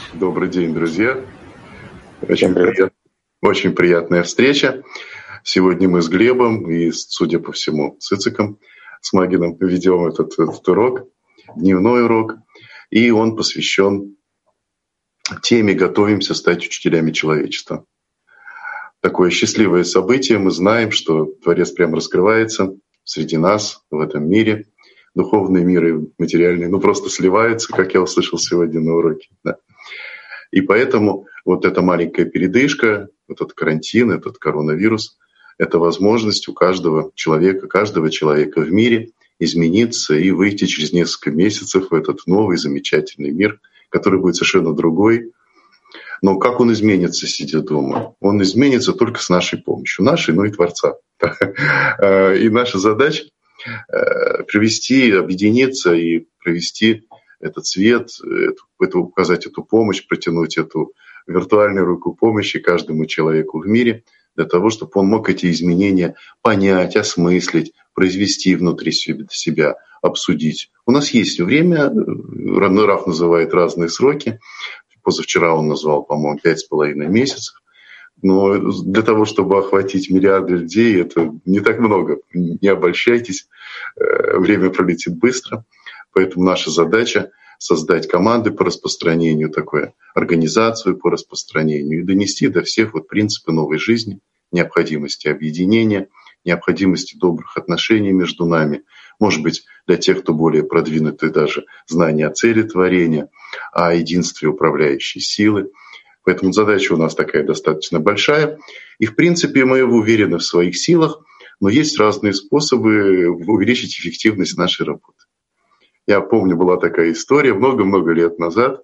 Добрый день, друзья. Всем привет. Очень приятная встреча. Сегодня мы с Глебом и, судя по всему, с Ициком Смагиным ведем этот урок, дневной урок. И он посвящен теме «Готовимся стать учителями человечества». Такое счастливое событие. Мы знаем, что Творец прям раскрывается среди нас, в этом мире. Духовный мир и материальный, просто сливаются, как я услышал сегодня на уроке. Да. И поэтому вот эта маленькая передышка, этот карантин, этот коронавирус — это возможность у каждого человека в мире измениться и выйти через несколько месяцев в этот новый замечательный мир, который будет совершенно другой. Но как он изменится, сидя дома? Он изменится только с нашей помощью. Нашей, и Творца. И наша задача привести, объединиться и провести этот свет, указать эту помощь, протянуть эту виртуальную руку помощи каждому человеку в мире для того, чтобы он мог эти изменения понять, осмыслить, произвести внутри себя, обсудить. У нас есть время, Раф называет разные сроки. Позавчера он назвал, по-моему, 5,5 месяцев. Но для того, чтобы охватить миллиарды людей, это не так много. Не обольщайтесь, время пролетит быстро. Поэтому наша задача — создать команды по распространению, такую организацию по распространению и донести до всех принципы новой жизни, необходимости объединения, необходимости добрых отношений между нами. Может быть, для тех, кто более продвинутый, даже знание о цели творения, о единстве управляющей силы. Поэтому задача у нас такая достаточно большая. И, в принципе, мы уверены в своих силах, но есть разные способы увеличить эффективность нашей работы. Я помню, была такая история много-много лет назад.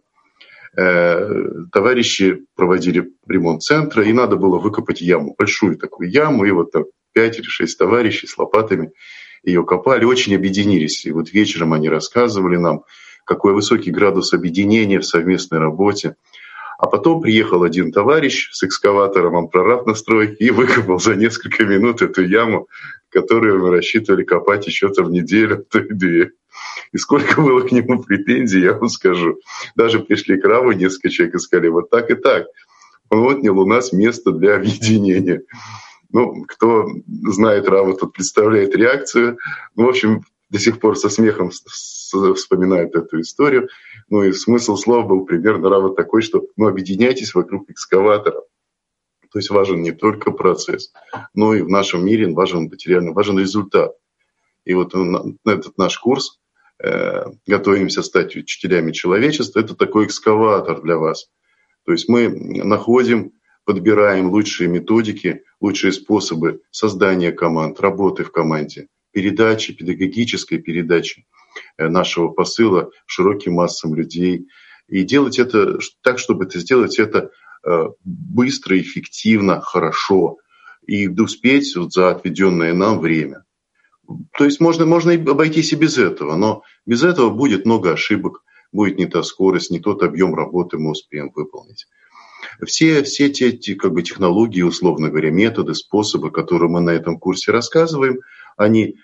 Товарищи проводили ремонт центра, и надо было выкопать яму, большую такую яму, и 5 или 6 товарищей с лопатами ее копали, очень объединились. И вечером они рассказывали нам, какой высокий градус объединения в совместной работе. А потом приехал один товарищ с экскаватором, он прораб на стройке, и выкопал за несколько минут эту яму, которую мы рассчитывали копать еще в неделю, то и 2. И сколько было к нему претензий, я вам скажу. Даже пришли к Раву несколько человек и сказали, вот так и так. Он отнял у нас место для объединения. Кто знает Рава, тот представляет реакцию. В общем, до сих пор со смехом вспоминают эту историю. И смысл слов был примерно Рава такой, что объединяйтесь вокруг экскаватора. То есть важен не только процесс, но и в нашем мире важен материально, важен результат. И этот наш курс «Готовимся стать учителями человечества» — это такой экскаватор для вас. То есть мы находим, подбираем лучшие методики, лучшие способы создания команд, работы в команде, передачи, педагогической передачи нашего посыла широким массам людей. И делать это так, чтобы сделать это быстро, эффективно, хорошо и успеть за отведенное нам время. То есть можно и обойтись и без этого, но без этого будет много ошибок, будет не та скорость, не тот объем работы мы успеем выполнить. Все те технологии, условно говоря, методы, способы, которые мы на этом курсе рассказываем, они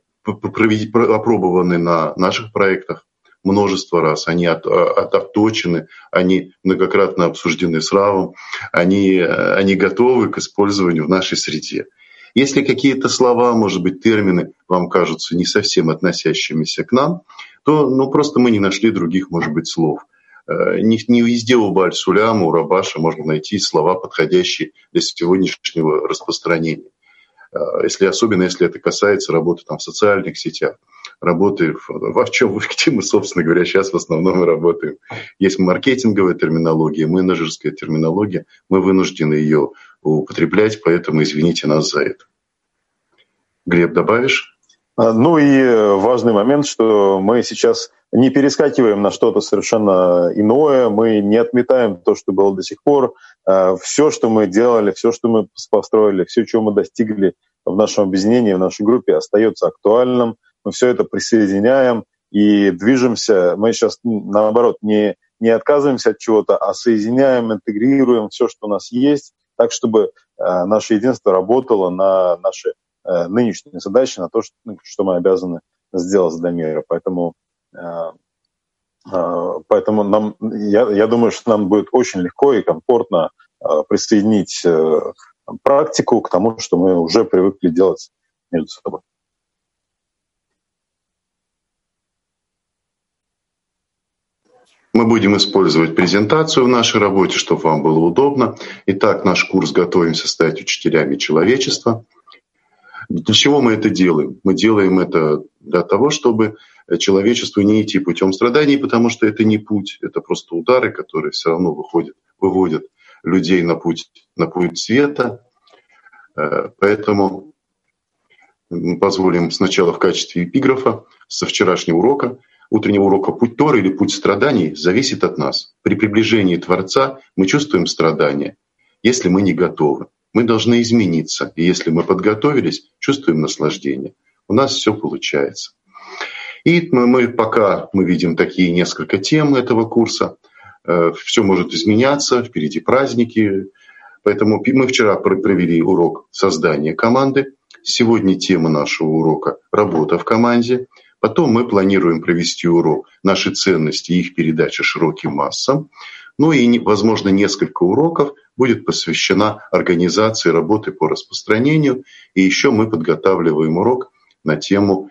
опробованы на наших проектах множество раз, они отточены, они многократно обсуждены с Равом, они готовы к использованию в нашей среде. Если какие-то слова, может быть, термины вам кажутся не совсем относящимися к нам, то просто мы не нашли других, может быть, слов. Не везде у Бааль-Суляма, у Рабаша можно найти слова, подходящие для сегодняшнего распространения. Особенно если это касается работы в социальных сетях, работы где мы, собственно говоря, сейчас в основном и работаем. Есть маркетинговая терминология, менеджерская терминология, мы вынуждены ее употреблять, поэтому извините нас за это. Глеб, добавишь? И важный момент, что мы сейчас не перескакиваем на что-то совершенно иное, мы не отметаем то, что было до сих пор. Все, что мы делали, все, что мы построили, все, чего мы достигли в нашем объединении, в нашей группе, остается актуальным. Мы все это присоединяем и движемся. Мы сейчас, наоборот, не отказываемся от чего-то, а соединяем, интегрируем все, что у нас есть, так, чтобы наше единство работало на наши нынешние задачи, на то, что мы обязаны сделать для мира. Поэтому Поэтому я думаю, что нам будет очень легко и комфортно присоединить практику к тому, что мы уже привыкли делать между собой. Мы будем использовать презентацию в нашей работе, чтобы вам было удобно. Итак, наш курс «Готовимся стать учителями человечества». Для чего мы это делаем? Мы делаем это для того, чтобы человечеству не идти путем страданий, потому что это не путь, это просто удары, которые все равно выводят людей на путь света. Поэтому позволим сначала в качестве эпиграфа со вчерашнего урока, утреннего урока: путь Торы или путь страданий зависит от нас. При приближении Творца мы чувствуем страдания, если мы не готовы. Мы должны измениться, и если мы подготовились, чувствуем наслаждение. У нас все получается. И пока мы видим такие несколько тем этого курса, все может изменяться, впереди праздники. Поэтому мы вчера провели урок создания команды. Сегодня тема нашего урока — работа в команде. Потом мы планируем провести урок «Наши ценности и их передача широким массам». Ну и, возможно, несколько уроков будет посвящена организации работы по распространению. И еще мы подготавливаем урок на тему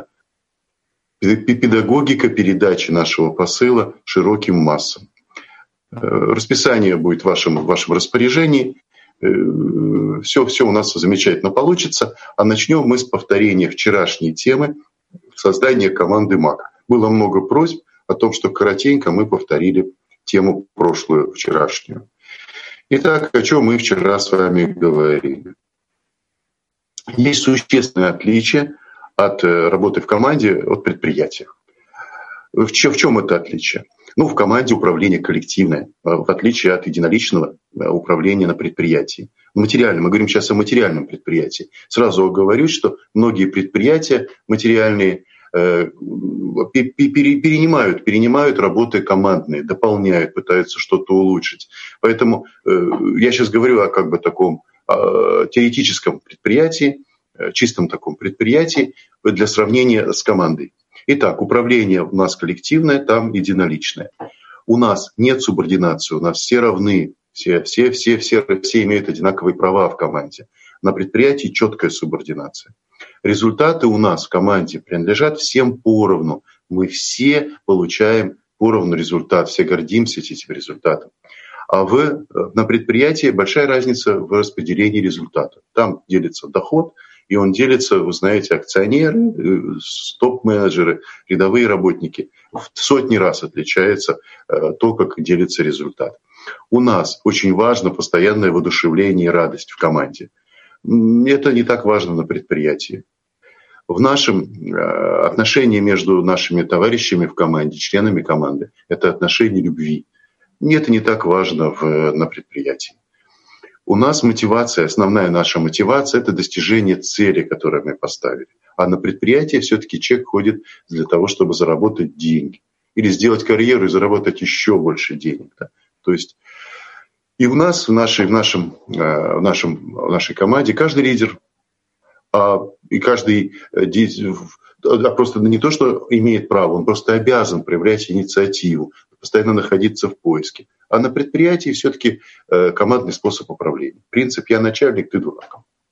педагогика передачи нашего посыла широким массам. Расписание будет в вашем распоряжении. Все у нас замечательно получится. А начнем мы с повторения вчерашней темы создания команды МАК. Было много просьб о том, что коротенько мы повторили тему прошлую, вчерашнюю. Итак, о чем мы вчера с вами говорили. Есть существенное отличие от работы в команде от предприятия. В чем это отличие? В команде управление коллективное, в отличие от единоличного управления на предприятии. Материально, мы говорим сейчас о материальном предприятии. Сразу оговорюсь, что многие предприятия материальные перенимают работы командные, дополняют, пытаются что-то улучшить. Поэтому я сейчас говорю о таком теоретическом предприятии, чистом таком предприятии для сравнения с командой. Итак, управление у нас коллективное, там единоличное. У нас нет субординации, у нас все равны, все имеют одинаковые права в команде. На предприятии четкая субординация. Результаты у нас в команде принадлежат всем поровну. Мы все получаем поровну результат, все гордимся этим результатом. А на предприятии большая разница в распределении результата. Там делится доход, и он делится, вы знаете, акционеры, топ-менеджеры, рядовые работники. В сотни раз отличается то, как делится результат. У нас очень важно постоянное воодушевление и радость в команде. Это не так важно на предприятии. В нашем отношении между нашими товарищами в команде, членами команды, это отношение любви. Это не так важно на предприятии. У нас мотивация, основная наша мотивация — это достижение цели, которую мы поставили. А на предприятии все-таки человек ходит для того, чтобы заработать деньги. Или сделать карьеру и заработать еще больше денег. Да? То есть и у нас, в нашей команде, каждый лидер, и каждый просто не то, что имеет право, он просто обязан проявлять инициативу, постоянно находиться в поиске. А на предприятии все-таки командный способ управления. Принцип «я начальник, ты дурак».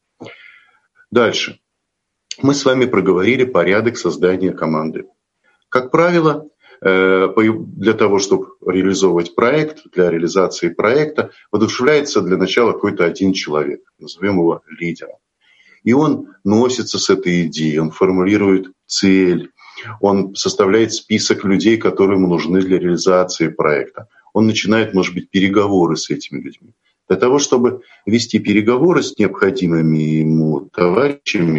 Дальше. Мы с вами проговорили порядок создания команды. Как правило, для того, чтобы реализовывать проект, для реализации проекта, воодушевляется для начала какой-то один человек, назовем его лидером. И он носится с этой идеей, он формулирует цель, он составляет список людей, которые ему нужны для реализации проекта. Он начинает, может быть, переговоры с этими людьми. Для того, чтобы вести переговоры с необходимыми ему товарищами,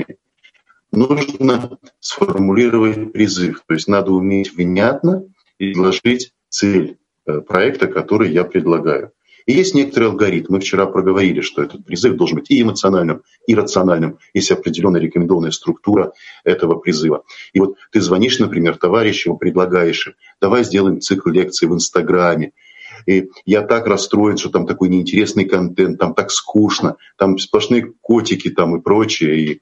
нужно сформулировать призыв. То есть надо уметь внятно изложить цель проекта, который я предлагаю. И есть некоторый алгоритм. Мы вчера проговорили, что этот призыв должен быть и эмоциональным, и рациональным. Есть определенная рекомендованная структура этого призыва. И вот ты звонишь, например, товарищу, предлагаешь им: давай сделаем цикл лекций в Инстаграме. и я так расстроен, что там такой неинтересный контент, там так скучно, там сплошные котики там и прочие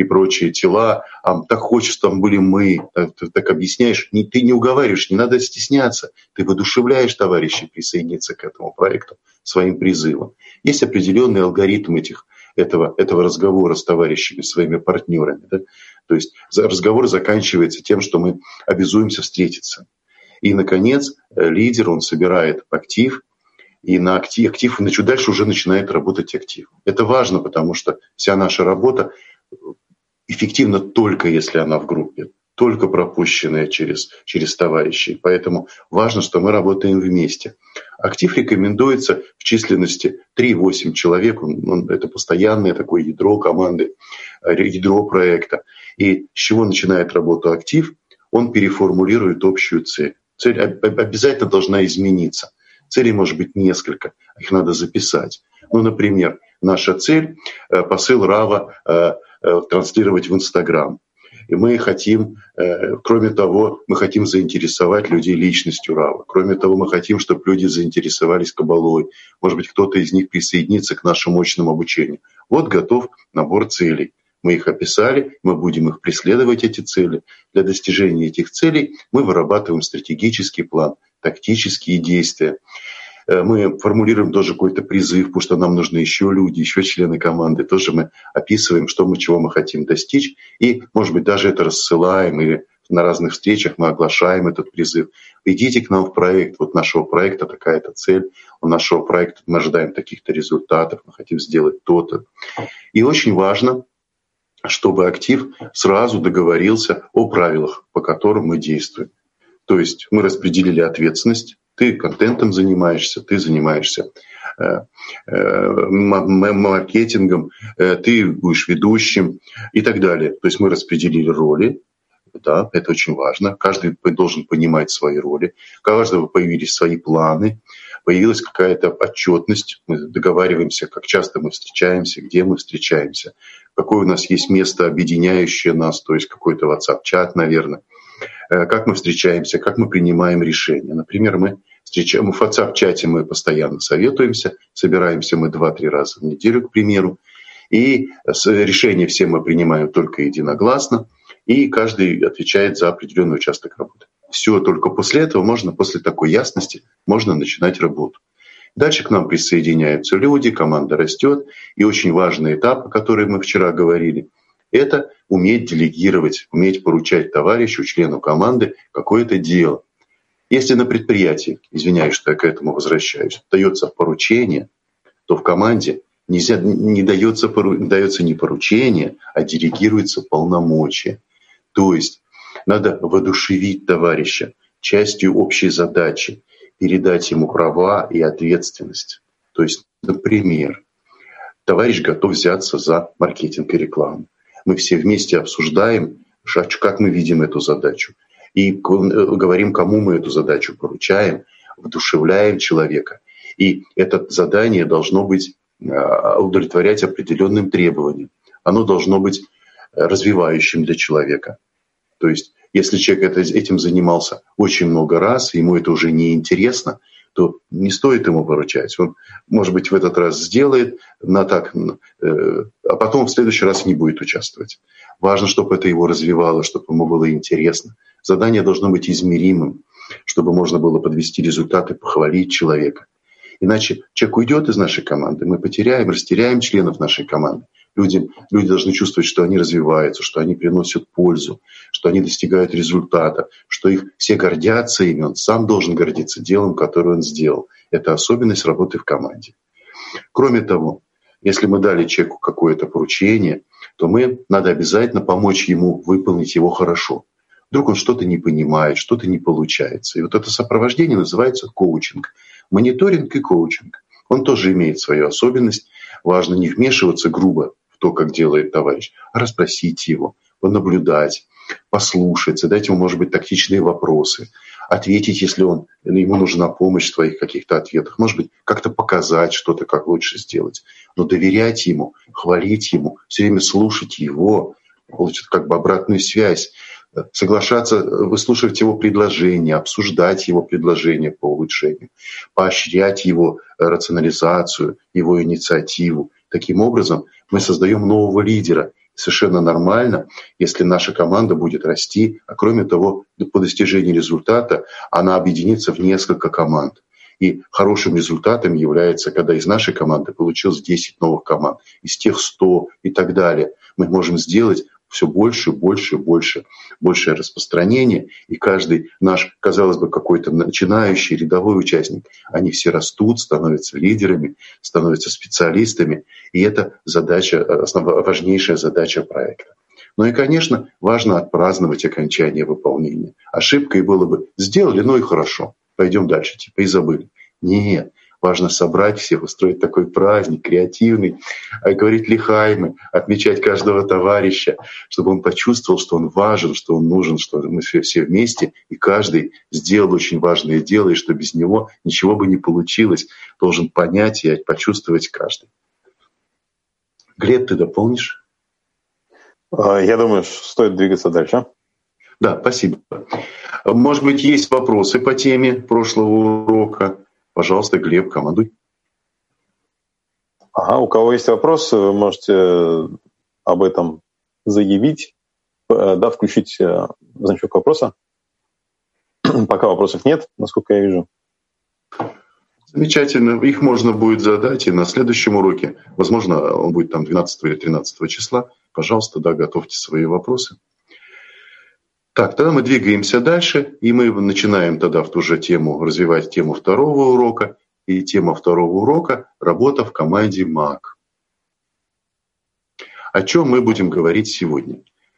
тела, а так хочется, там были мы, ты так объясняешь, ты не уговариваешь, не надо стесняться, ты воодушевляешь товарищей присоединиться к этому проекту своим призывом. Есть определенный алгоритм этого разговора с товарищами, своими партнерами. Да? То есть разговор заканчивается тем, что мы обязуемся встретиться. И, наконец, лидер, он собирает актив, и на актив дальше уже начинает работать актив. Это важно, потому что вся наша работа эффективна только если она в группе, только пропущенная через товарищей. Поэтому важно, что мы работаем вместе. Актив рекомендуется в численности 3-8 человек. Это постоянное такое ядро команды, ядро проекта. И с чего начинает работу актив? Он переформулирует общую цель. Цель обязательно должна измениться. Целей может быть несколько, их надо записать. Например, наша цель – посыл Рава транслировать в Инстаграм. И мы хотим, кроме того, мы хотим заинтересовать людей личностью Рава. Кроме того, мы хотим, чтобы люди заинтересовались кабалой. Может быть, кто-то из них присоединится к нашему очному обучению. Вот готов набор целей. Мы их описали, мы будем их преследовать, эти цели. Для достижения этих целей мы вырабатываем стратегический план, тактические действия. Мы формулируем тоже какой-то призыв, потому что нам нужны еще люди, еще члены команды. Тоже мы описываем, чего мы хотим достичь. И, может быть, даже это рассылаем или на разных встречах мы оглашаем этот призыв. Идите к нам в проект. Вот нашего проекта такая-то цель. У нашего проекта мы ожидаем таких-то результатов. Мы хотим сделать то-то. И очень важно, чтобы актив сразу договорился о правилах, по которым мы действуем. То есть мы распределили ответственность. Ты контентом занимаешься, ты занимаешься маркетингом, ты будешь ведущим и так далее. То есть мы распределили роли. Да, это очень важно. Каждый должен понимать свои роли. У каждого появились свои планы. Появилась какая-то отчетность. Мы договариваемся, как часто мы встречаемся, где мы встречаемся. Какое у нас есть место, объединяющее нас, то есть какой-то WhatsApp-чат, наверное. Как мы встречаемся, как мы принимаем решения. Например, мы в WhatsApp-чате мы постоянно советуемся, собираемся мы 2-3 раза в неделю, к примеру. И решения все мы принимаем только единогласно. И каждый отвечает за определенный участок работы. Все, только после этого после такой ясности можно начинать работу. Дальше к нам присоединяются люди, команда растет. И очень важный этап, о котором мы вчера говорили, это уметь делегировать, уметь поручать товарищу, члену команды какое-то дело. Если на предприятии, извиняюсь, что я к этому возвращаюсь, дается поручение, то в команде не дается не поручение, а делегируется полномочия. То есть надо воодушевить товарища частью общей задачи, передать ему права и ответственность. То есть, например, товарищ готов взяться за маркетинг и рекламу. Мы все вместе обсуждаем, как мы видим эту задачу. И говорим, кому мы эту задачу поручаем, воодушевляем человека. И это задание должно быть удовлетворять определенным требованиям. Оно должно быть развивающим для человека. То есть, если человек этим занимался очень много раз, и ему это уже не интересно, то не стоит ему поручать. Он, может быть, в этот раз сделает, а потом в следующий раз не будет участвовать. Важно, чтобы это его развивало, чтобы ему было интересно. Задание должно быть измеримым, чтобы можно было подвести результаты, похвалить человека. Иначе человек уйдет из нашей команды, мы растеряем членов нашей команды. Люди должны чувствовать, что они развиваются, что они приносят пользу, что они достигают результата, что все гордятся ими. Он сам должен гордиться делом, которое он сделал. Это особенность работы в команде. Кроме того, если мы дали человеку какое-то поручение, то надо обязательно помочь ему выполнить его хорошо. Вдруг он что-то не понимает, что-то не получается. И вот это сопровождение называется коучинг. Мониторинг и коучинг. Он тоже имеет свою особенность. Важно не вмешиваться грубо в то, как делает товарищ, а расспросить его, понаблюдать, послушать, задать ему, может быть, тактичные вопросы, ответить, если ему нужна помощь в своих каких-то ответах, может быть, как-то показать что-то, как лучше сделать. Но доверять ему, хвалить ему, все время слушать его, получить как бы обратную связь. соглашаться, выслушивать его предложения, обсуждать его предложения по улучшению, поощрять его рационализацию, его инициативу. Таким образом, мы создаем нового лидера. Совершенно нормально, если наша команда будет расти, а кроме того, по достижении результата она объединится в несколько команд. И хорошим результатом является, когда из нашей команды получилось 10 новых команд, из тех 100 и так далее. Мы можем сделать все больше, больше, больше, большее распространение, и каждый наш, казалось бы, какой-то начинающий рядовой участник, они все растут, становятся лидерами, становятся специалистами, и это задача, важнейшая задача проекта. Ну и, конечно, важно отпраздновать окончание выполнения. Ошибкой было бы «сделали, ну и хорошо, пойдем дальше», типа и забыли. Нет. Важно собрать всех, устроить такой праздник креативный, говорить лихаймы, отмечать каждого товарища, чтобы он почувствовал, что он важен, что он нужен, что мы все вместе, и каждый сделал очень важное дело, и что без него ничего бы не получилось, должен понять и почувствовать каждый. Глеб, ты дополнишь? Я думаю, стоит двигаться дальше. Да, спасибо. Может быть, есть вопросы по теме прошлого урока? Пожалуйста, Глеб, командуй. Ага, у кого есть вопросы, вы можете об этом заявить, да, включить значок вопроса. Пока вопросов нет, насколько я вижу. Замечательно. Их можно будет задать и на следующем уроке. Возможно, он будет там 12 или 13 числа. Пожалуйста, да, готовьте свои вопросы. Так, тогда мы двигаемся дальше, и мы начинаем тогда в ту же тему, развивать тему второго урока. И тема второго урока – работа в команде МАК. О чем мы будем говорить сегодня?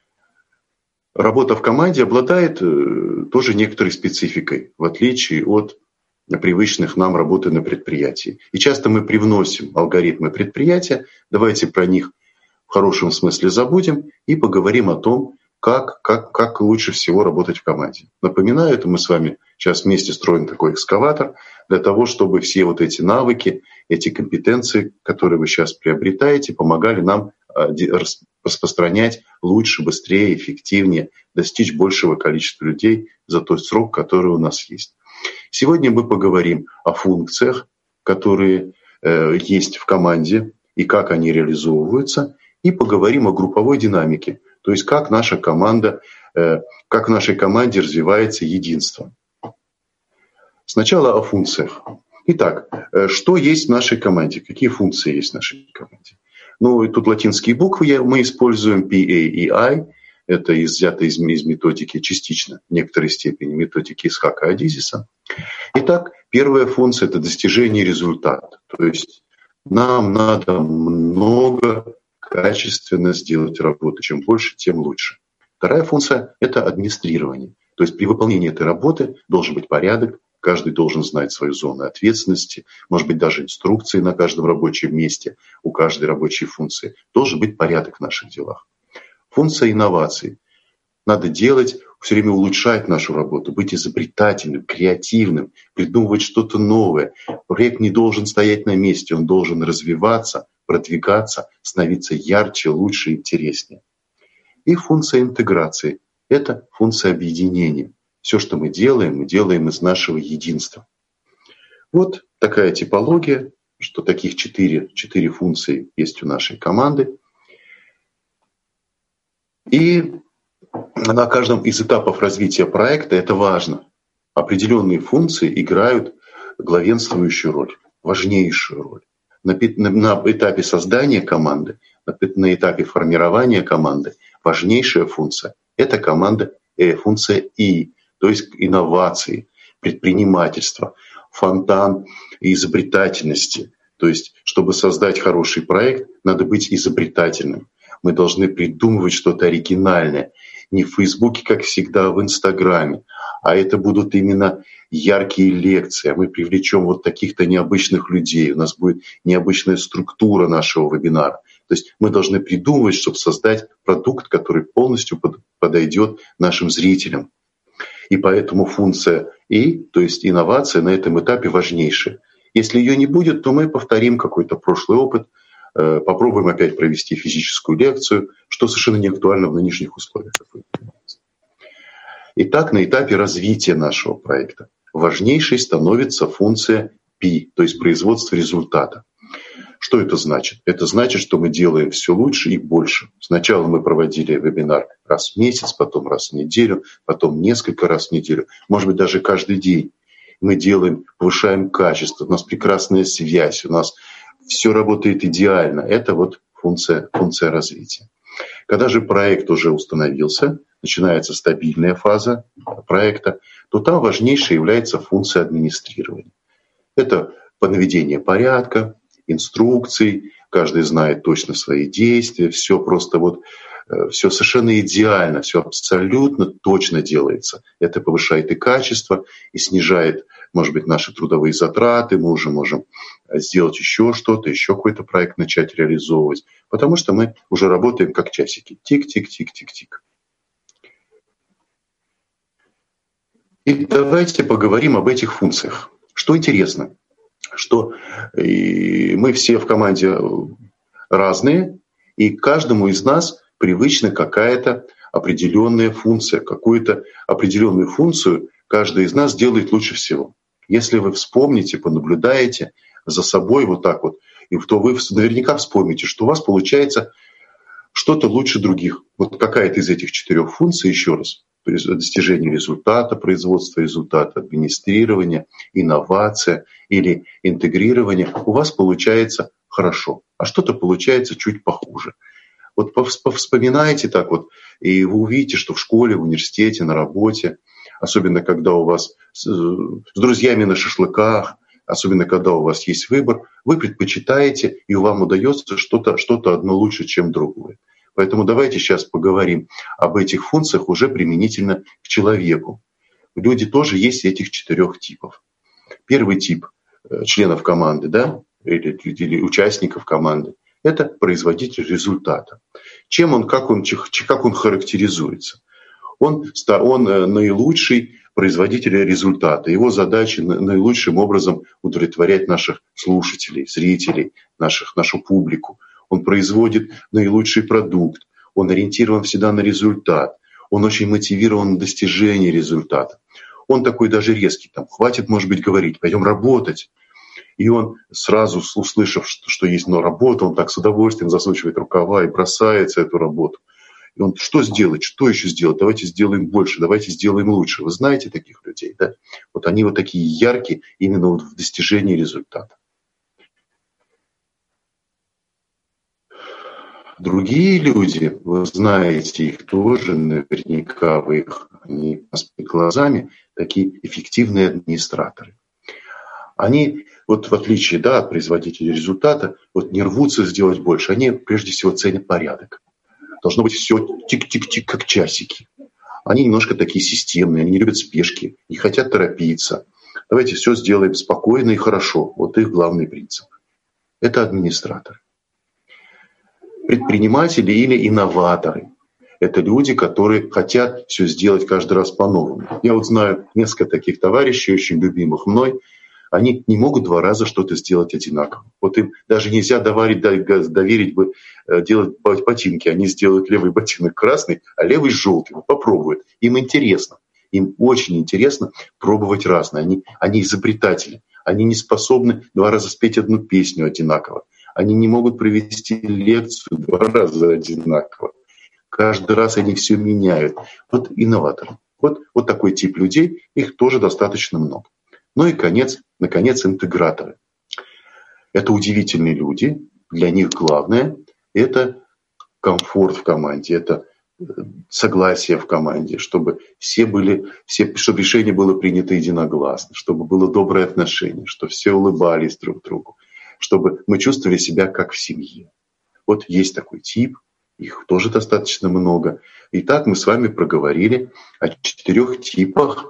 Работа в команде обладает тоже некоторой спецификой, в отличие от привычных нам работы на предприятии. И часто мы привносим алгоритмы предприятия, давайте про них в хорошем смысле забудем и поговорим о том, как лучше всего работать в команде. Напоминаю, это мы с вами сейчас вместе строим такой экскаватор для того, чтобы все вот эти навыки, эти компетенции, которые вы сейчас приобретаете, помогали нам распространять лучше, быстрее, эффективнее, достичь большего количества людей за тот срок, который у нас есть. Сегодня мы поговорим о функциях, которые есть в команде и как они реализовываются, и поговорим о групповой динамике. То есть как наша команда, как в нашей команде развивается единство. Сначала о функциях. Итак, что есть в нашей команде? Какие функции есть в нашей команде? Ну, и тут латинские буквы мы используем P, A и I. Это взято из методики частично, в некоторой степени, методики Исхака Адизиса. Итак, первая функция – это достижение результата. То есть нам надо много качественно сделать работу. Чем больше, тем лучше. Вторая функция – это администрирование. То есть при выполнении этой работы должен быть порядок, каждый должен знать свою зону ответственности, может быть, даже инструкции на каждом рабочем месте, у каждой рабочей функции. Должен быть порядок в наших делах. Функция инноваций. Надо делать, все время улучшать нашу работу, быть изобретательным, креативным, придумывать что-то новое. Проект не должен стоять на месте, он должен развиваться, продвигаться, становиться ярче, лучше, интереснее. И функция интеграции – это функция объединения. Все, что мы делаем из нашего единства. Вот такая типология, что таких 4 функции есть у нашей команды. И на каждом из этапов развития проекта это важно. Определенные функции играют главенствующую роль, важнейшую роль. На этапе создания команды, на этапе формирования команды важнейшая функция – это функция И, то есть инновации, предпринимательства, фонтан изобретательности. То есть, чтобы создать хороший проект, надо быть изобретательным. Мы должны придумывать что-то оригинальное. Не в Фейсбуке, как всегда, а в Инстаграме. А это будут именно яркие лекции. Мы привлечем вот таких-то необычных людей. У нас будет необычная структура нашего вебинара. То есть мы должны придумывать, чтобы создать продукт, который полностью подойдет нашим зрителям. И поэтому функция И, то есть инновация, на этом этапе важнейшая. Если ее не будет, то мы повторим какой-то прошлый опыт, попробуем опять провести физическую лекцию, что совершенно не актуально в нынешних условиях. Итак, на этапе развития нашего проекта важнейшей становится функция P, то есть производство результата. Что это значит? Это значит, что мы делаем все лучше и больше. Сначала мы проводили вебинар раз в месяц, потом раз в неделю, потом несколько раз в неделю, может быть, даже каждый день. Мы делаем, повышаем качество, у нас прекрасная связь, у нас все работает идеально. Это вот функция развития. Когда же проект уже установился, начинается стабильная фаза проекта, то там важнейшей является функция администрирования. Это наведение порядка, инструкций, каждый знает точно свои действия, все просто вот, все совершенно идеально, все абсолютно точно делается. Это повышает и качество, и снижает, может быть, наши трудовые затраты, мы уже можем сделать еще что-то, еще какой-то проект начать реализовывать, потому что мы уже работаем как часики. Тик-тик-тик-тик-тик. И давайте поговорим об этих функциях. Что интересно, что мы все в команде разные, и каждому из нас привычна какая-то определенная функция. Какую-то определенную функцию каждый из нас делает лучше всего. Если вы вспомните, понаблюдаете за собой вот так вот, то вы наверняка вспомните, что у вас получается что-то лучше других. Вот какая-то из этих 4 функций, еще раз, достижение результата, производство результата, администрирование, инновация или интегрирование, у вас получается хорошо, а что-то получается чуть похуже. Вот вспоминайте так вот, и вы увидите, что в школе, в университете, на работе, особенно когда у вас с друзьями на шашлыках, особенно когда у вас есть выбор, вы предпочитаете, и вам удается что-то одно лучше, чем другое. Поэтому давайте сейчас поговорим об этих функциях уже применительно к человеку. Люди тоже есть этих 4 типов. Первый тип членов команды, да, или участников команды, это производитель результата. Чем он, как он характеризуется? Он наилучший производитель результата. Его задача наилучшим образом удовлетворять наших слушателей, зрителей, нашу публику. Он производит наилучший продукт, он ориентирован всегда на результат, он очень мотивирован на достижение результата. Он такой даже резкий, там, хватит, может быть, говорить, пойдем работать. И он сразу, услышав, что есть работа, он так с удовольствием засучивает рукава и бросается эту работу. И он, что сделать, что еще сделать, давайте сделаем больше, давайте сделаем лучше. Вы знаете таких людей, да? Вот они вот такие яркие именно вот в достижении результата. Другие люди, вы знаете их тоже, наверняка они перед глазами, такие эффективные администраторы. Они, вот в отличие от производителей результата, вот не рвутся сделать больше, они прежде всего ценят порядок. Должно быть все тик-тик-тик, как часики. Они немножко такие системные, они не любят спешки, не хотят торопиться. Давайте все сделаем спокойно и хорошо. Вот их главный принцип. Это администраторы. Предприниматели или инноваторы. Это люди, которые хотят все сделать каждый раз по-новому. Я вот знаю несколько таких товарищей, очень любимых мной. Они не могут 2 раза что-то сделать одинаково. Вот им даже нельзя доверить бы делать ботинки. Они сделают левый ботинок красный, а левый желтый. Попробуют. Им интересно. Им очень интересно пробовать разное. Они изобретатели. Они не способны 2 раза спеть одну песню одинаково. Они не могут провести лекцию 2 раза одинаково. Каждый раз они все меняют. Вот инноваторы. Вот такой тип людей, их тоже достаточно много. Ну и, наконец, интеграторы. Это удивительные люди. Для них главное – это комфорт в команде, это согласие в команде, чтобы чтобы решение было принято единогласно, чтобы было доброе отношение, чтобы все улыбались друг другу, чтобы мы чувствовали себя как в семье. Вот есть такой тип, их тоже достаточно много. Итак, мы с вами проговорили о 4 типах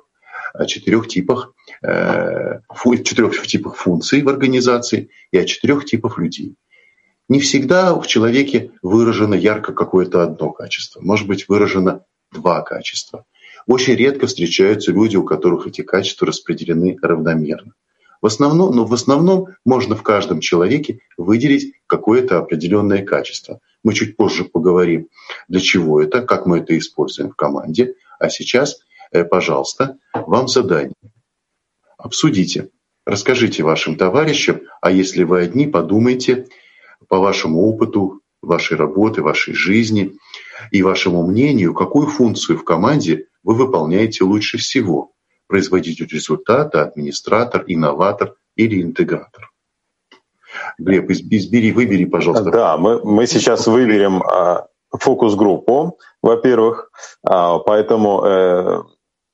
функций в организации и о 4 типах людей. Не всегда в человеке выражено ярко какое-то одно качество. Может быть, выражено 2 качества. Очень редко встречаются люди, у которых эти качества распределены равномерно. В основном можно в каждом человеке выделить какое-то определенное качество. Мы чуть позже поговорим, для чего это, как мы это используем в команде. А сейчас Пожалуйста, вам задание. Обсудите, расскажите вашим товарищам, а если вы одни, подумайте по вашему опыту, вашей работы, вашей жизни и вашему мнению, какую функцию в команде вы выполняете лучше всего. Производитель результата, администратор, инноватор или интегратор. Глеб, выбери, пожалуйста. Да, мы сейчас выберем фокус-группу, во-первых, поэтому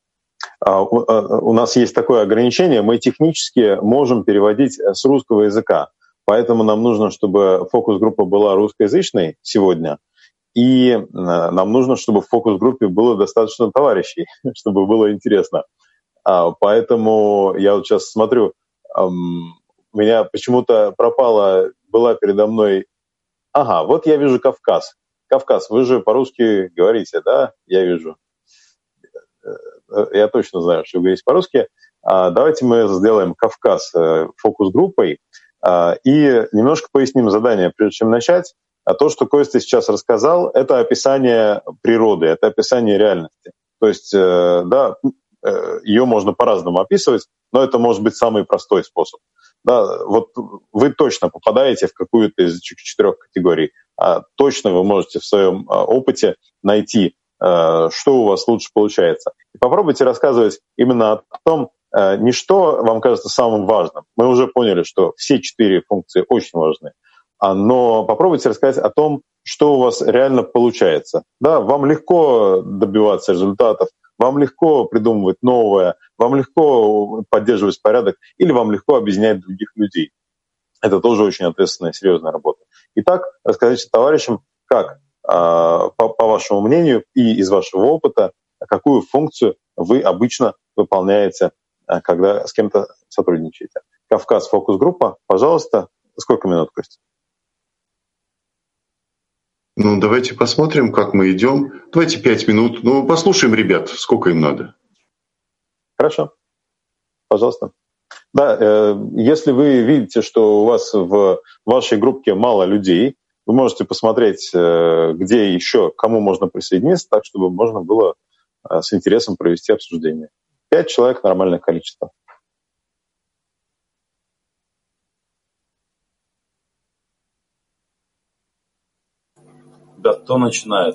у нас есть такое ограничение, мы технически можем переводить с русского языка, поэтому нам нужно, чтобы фокус-группа была русскоязычной сегодня, и нам нужно, чтобы в фокус-группе было достаточно товарищей, чтобы было интересно. Поэтому я вот сейчас смотрю, у меня почему-то была передо мной... Ага, вот я вижу Кавказ. Кавказ, вы же по-русски говорите, да? Я вижу. Я точно знаю, что вы говорите по-русски. Давайте мы сделаем Кавказ фокус-группой и немножко поясним задание, прежде чем начать. То, что Костя сейчас рассказал, это описание природы, это описание реальности. То есть, да, ее можно по-разному описывать, но это может быть самый простой способ. Да, вот вы точно попадаете в какую-то из 4 категорий. Точно вы можете в своем опыте найти, что у вас лучше получается. И попробуйте рассказывать именно о том, не что вам кажется самым важным. Мы уже поняли, что все 4 функции очень важны. Но попробуйте рассказать о том, что у вас реально получается. Да, вам легко добиваться результатов, вам легко придумывать новое, вам легко поддерживать порядок или вам легко объединять других людей. Это тоже очень ответственная, серьезная работа. Итак, расскажите товарищам, как, по вашему мнению и из вашего опыта, какую функцию вы обычно выполняете, когда с кем-то сотрудничаете. Кавказ фокус-группа, пожалуйста. Сколько минут, Костя? Ну, давайте посмотрим, как мы идем. Давайте 5 минут. Ну, послушаем ребят, сколько им надо. Хорошо. Пожалуйста. Да, если вы видите, что у вас в вашей группе мало людей, вы можете посмотреть, где еще, кому можно присоединиться, так, чтобы можно было с интересом провести обсуждение. 5 человек — нормальное количество. Да, кто начинает?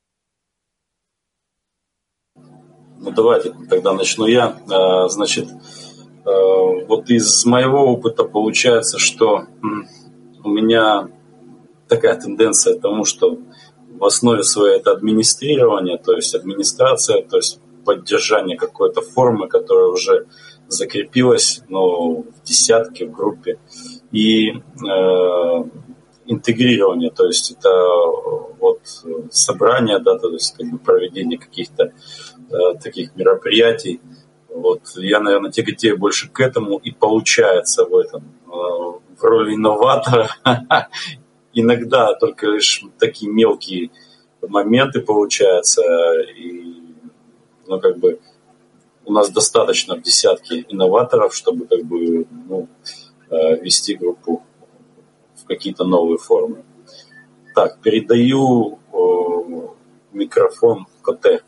Ну, давайте тогда начну я. Значит, вот из моего опыта получается, что у меня такая тенденция к тому, что в основе своей это администрирование, то есть администрация, то есть поддержание какой-то формы, которая уже закрепилась, в десятке, в группе, и интегрирование, то есть это вот собрание, да, то есть как бы проведение каких-то таких мероприятий. Вот я, наверное, тяготею больше к этому, и получается в этом в роли инноватора. Иногда только лишь такие мелкие моменты получаются, и как бы у нас достаточно в десятке инноваторов, чтобы как бы вести группу в какие-то новые формы. Так, передаю микрофон КТ.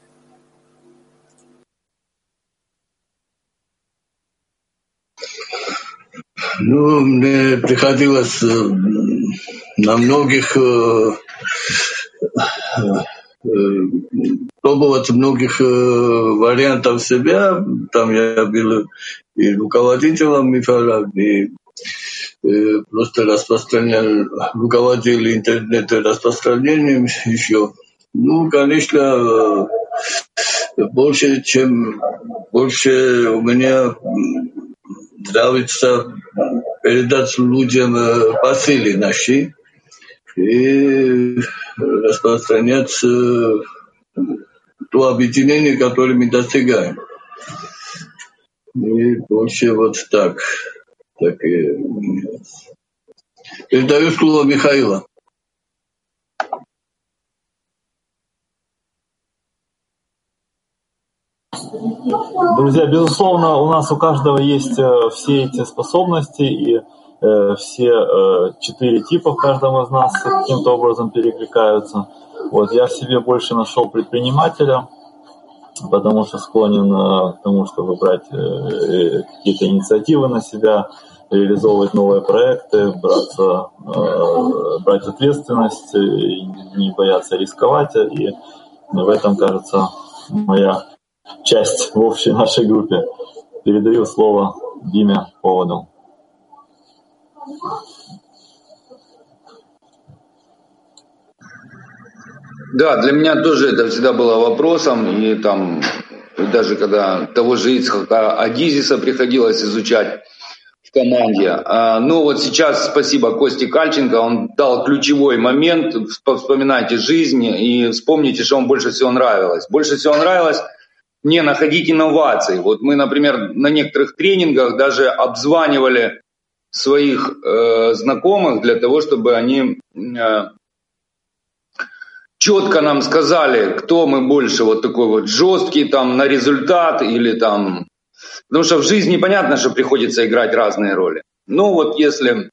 Мне приходилось на многих пробовать многих вариантов себя. Там я был и руководителем МИФАРа, и просто руководил интернет-распространением еще. Конечно, больше у меня нравится передать людям посылы наши и распространять то объединение, которое мы достигаем. И больше вот так. Передаю слово Михаилу. Друзья, безусловно, у нас у каждого есть все эти способности, и все 4 типа в каждом из нас каким-то образом перекликаются. Вот, я в себе больше нашел предпринимателя, потому что склонен к тому, чтобы брать какие-то инициативы на себя, реализовывать новые проекты, брать ответственность, не бояться рисковать. И в этом, кажется, моя часть в общей нашей группе. Передаю слово Диме Поводу. Да, для меня тоже это всегда было вопросом, и там даже когда того же Ицхака Агизиса приходилось изучать в команде. Ну вот сейчас спасибо Косте Кальченко, он дал ключевой момент, вспоминайте жизнь и вспомните, что вам больше всего нравилось. Больше всего нравилось мне находить инновации. Вот мы, например, на некоторых тренингах даже обзванивали своих знакомых для того, чтобы они четко нам сказали, кто мы больше вот такой вот жесткий там на результат или там... Потому что в жизни понятно, что приходится играть разные роли. Но вот если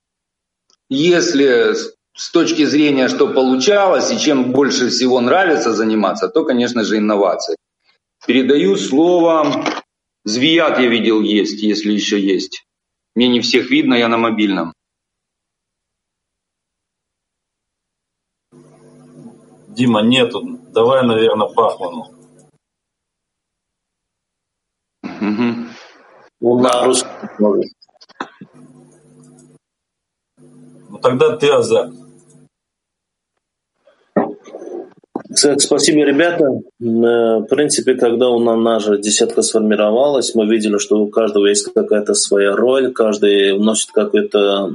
с точки зрения, что получалось и чем больше всего нравится заниматься, то, конечно же, инновации. Передаю слово. Звият я видел есть, если еще есть. Мне не всех видно, я на мобильном. Дима, нету. Давай, наверное, Бахману. Да. Ну тогда ты, Азар. Спасибо, ребята. В принципе, когда наша десятка сформировалась, мы видели, что у каждого есть какая-то своя роль, каждый вносит какое-то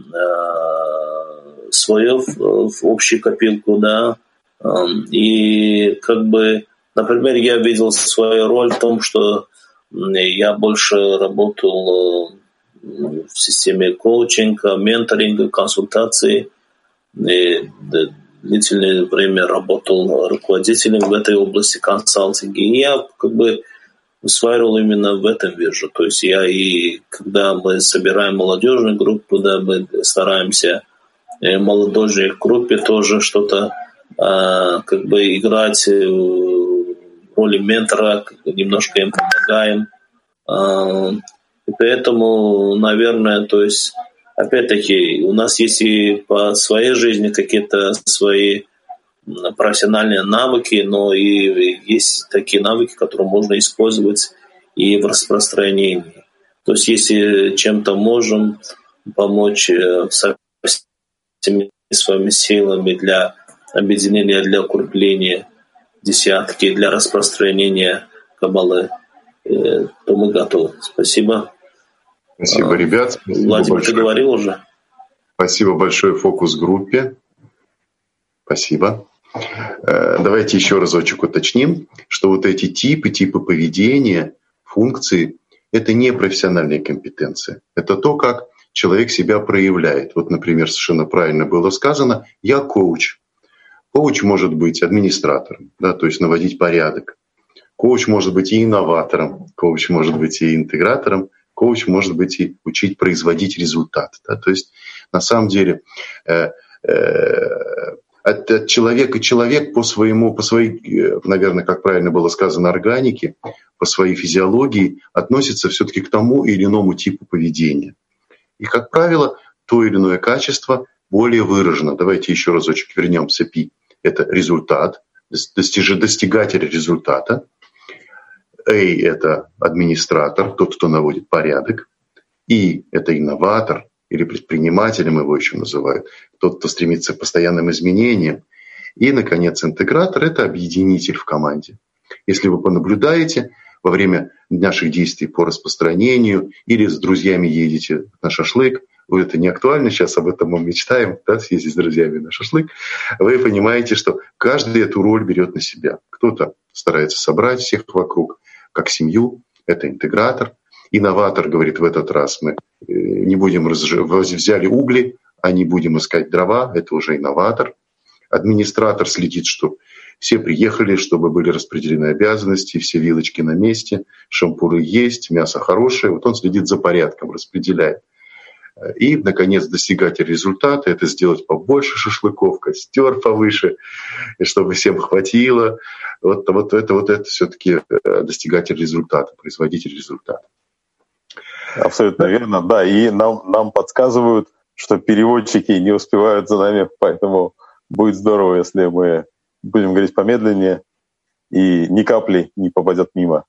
свое в общую копилку, да. И как бы, например, я видел свою роль в том, что я больше работал в системе коучинга, менторинга, консультаций. И длительное время работал руководителем в этой области консалтинга. И я как бы свою роль именно в этом вижу. То есть когда мы собираем молодежную группу, да, мы стараемся в молодежной группе тоже что-то как бы играть в роли ментора, немножко им помогаем. И поэтому, наверное, то есть, опять-таки, у нас есть и по своей жизни какие-то свои профессиональные навыки, но и есть такие навыки, которые можно использовать и в распространении. То есть, если чем-то можем помочь со всеми своими силами для объединения, для укрепления десятки, для распространения Каббалы, то мы готовы. Спасибо. Спасибо, ребят. Спасибо Владимир, большое. ты говорил уже? Спасибо большое фокус-группе. Спасибо. Давайте еще разочек уточним, что вот эти типы поведения, функции — это не профессиональные компетенции. Это то, как человек себя проявляет. Вот, например, совершенно правильно было сказано: «Я коуч». Коуч может быть администратором, да, то есть наводить порядок. Коуч может быть и инноватором, коуч может быть и интегратором, коуч может быть и учить производить результат. Да, то есть на самом деле от человека человек по своей, наверное, как правильно было сказано, органике, по своей физиологии относится все-таки к тому или иному типу поведения. И, как правило, то или иное качество более выражено. Давайте еще разочек вернемся. Пи — это результат, достигатель результата. A — это администратор, тот, кто наводит порядок. И — это инноватор, или предпринимателем его еще называют, тот, кто стремится к постоянным изменениям. И, наконец, интегратор — это объединитель в команде. Если вы понаблюдаете во время наших действий по распространению или с друзьями едете на шашлык, это не актуально, сейчас об этом мы мечтаем, да, съездить с друзьями на шашлык, вы понимаете, что каждый эту роль берет на себя. Кто-то старается собрать всех вокруг, как семью, это интегратор. Инноватор говорит: в этот раз мы не будем взяли угли, а не будем искать дрова, это уже инноватор. Администратор следит, что все приехали, чтобы были распределены обязанности, все вилочки на месте, шампуры есть, мясо хорошее. Вот он следит за порядком, распределяет. И, наконец, достигатель результата — это сделать побольше шашлыков, костер повыше, и чтобы всем хватило. Вот это все-таки достигатель результата, производитель результата. Абсолютно верно, да. И нам подсказывают, что переводчики не успевают за нами, поэтому будет здорово, если мы будем говорить помедленнее, и ни капли не попадет мимо.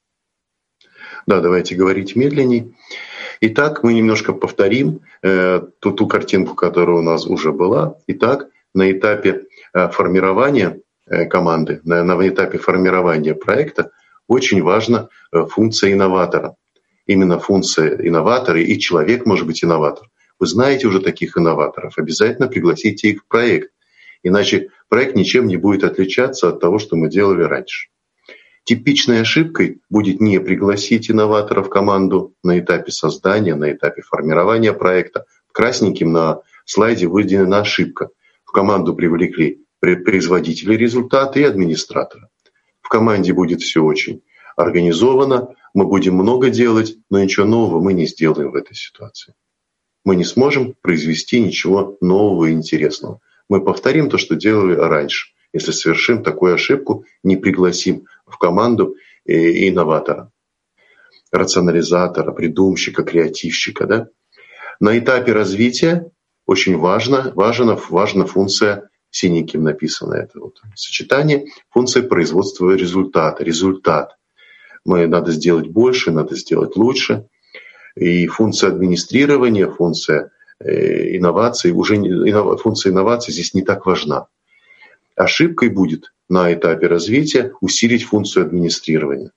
Да, давайте говорить медленнее. Итак, мы немножко повторим ту картинку, которая у нас уже была. Итак, на этапе формирования команды, на этапе формирования проекта очень важна функция инноватора. Именно функция инноватора, и человек может быть инноватор. Вы знаете уже таких инноваторов, обязательно пригласите их в проект. Иначе проект ничем не будет отличаться от того, что мы делали раньше. Типичной ошибкой будет не пригласить инноватора в команду на этапе создания, на этапе формирования проекта. Красненьким на слайде выделена ошибка. В команду привлекли производителя результата и администратора. В команде будет все очень организовано, мы будем много делать, но ничего нового мы не сделаем в этой ситуации. Мы не сможем произвести ничего нового и интересного. Мы повторим то, что делали раньше. Если совершим такую ошибку, не пригласим в команду инноватора, рационализатора, придумщика, креативщика. Да? На этапе развития очень важна функция, синеньким написано это вот сочетание, функция производства результата. Результат. Надо сделать больше, надо сделать лучше. И функция администрирования, функция инноваций, функция инноваций здесь не так важна. Ошибкой будет на этапе развития усилить функцию администрирования.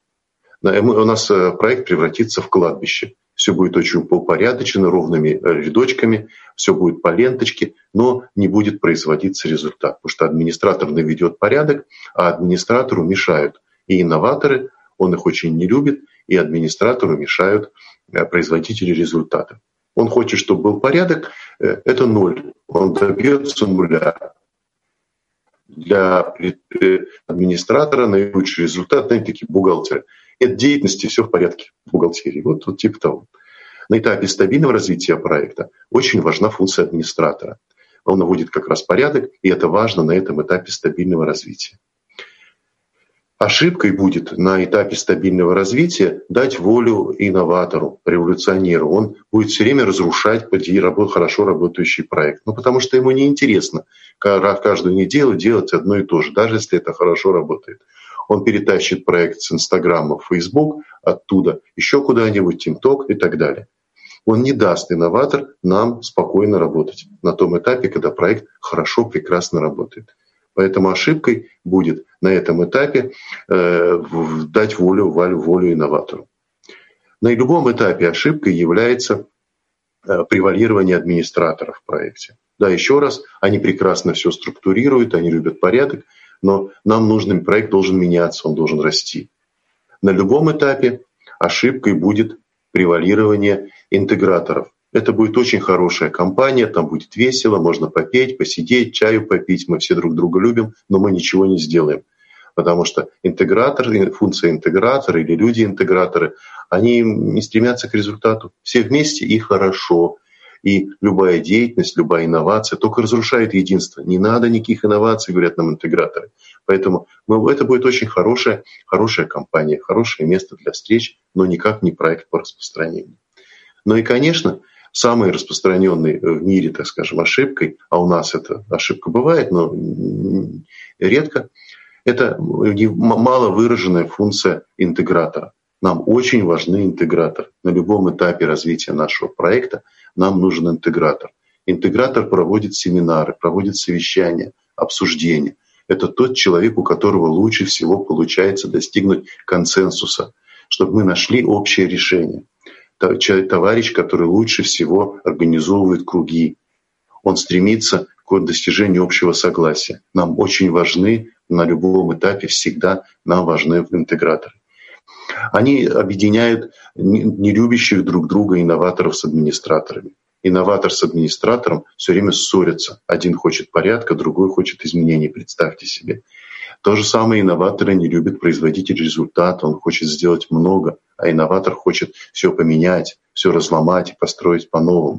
У нас проект превратится в кладбище. Все будет очень упорядочено, ровными рядочками, все будет по ленточке, но не будет производиться результат, потому что администратор наведет порядок, а администратору мешают и инноваторы, он их очень не любит, и администратору мешают производители результата. Он хочет, чтобы был порядок, это ноль, он добьется нуля. Для администратора наилучший результат, знаете, такие бухгалтеры. Нет деятельности, все в порядке в бухгалтерии. Вот типа того. На этапе стабильного развития проекта очень важна функция администратора. Он наводит как раз порядок, и это важно на этом этапе стабильного развития. Ошибкой будет на этапе стабильного развития дать волю инноватору, революционеру. Он будет все время разрушать хорошо работающий проект. Потому что ему неинтересно каждую неделю делать одно и то же, даже если это хорошо работает. Он перетащит проект с Инстаграма в Фейсбук, оттуда еще куда-нибудь, ТикТок и так далее. Он не даст, инноватор, нам спокойно работать на том этапе, когда проект хорошо, прекрасно работает. Поэтому ошибкой будет на этом этапе дать волю инноватору. На любом этапе ошибкой является превалирование администратора в проекте. Да, еще раз, они прекрасно все структурируют, они любят порядок, но нам нужен проект должен меняться, он должен расти. На любом этапе ошибкой будет превалирование интеграторов. Это будет очень хорошая компания, там будет весело, можно попеть, посидеть, чаю попить, мы все друг друга любим, но мы ничего не сделаем. Потому что функция интегратора или люди-интеграторы, они не стремятся к результату. Все вместе и хорошо. И любая деятельность, любая инновация только разрушает единство. Не надо никаких инноваций, говорят нам интеграторы. Поэтому это будет очень хорошая компания, хорошее место для встреч, но никак не проект по распространению. Ну и, конечно, самой распространенной в мире, так скажем, ошибкой, а у нас эта ошибка бывает, но редко, это мало выраженная функция интегратора. Нам очень важны интеграторы. На любом этапе развития нашего проекта нам нужен интегратор. Интегратор проводит семинары, проводит совещания, обсуждения. Это тот человек, у которого лучше всего получается достигнуть консенсуса, чтобы мы нашли общее решение. Товарищ, который лучше всего организовывает круги. Он стремится к достижению общего согласия. Нам очень важны на любом этапе, всегда нам важны интеграторы. Они объединяют нелюбящих друг друга инноваторов с администраторами. Инноватор с администратором все время ссорятся. Один хочет порядка, другой хочет изменений, представьте себе. То же самое инноваторы не любят производитель результата, он хочет сделать много, а инноватор хочет все поменять, все разломать и построить по-новому.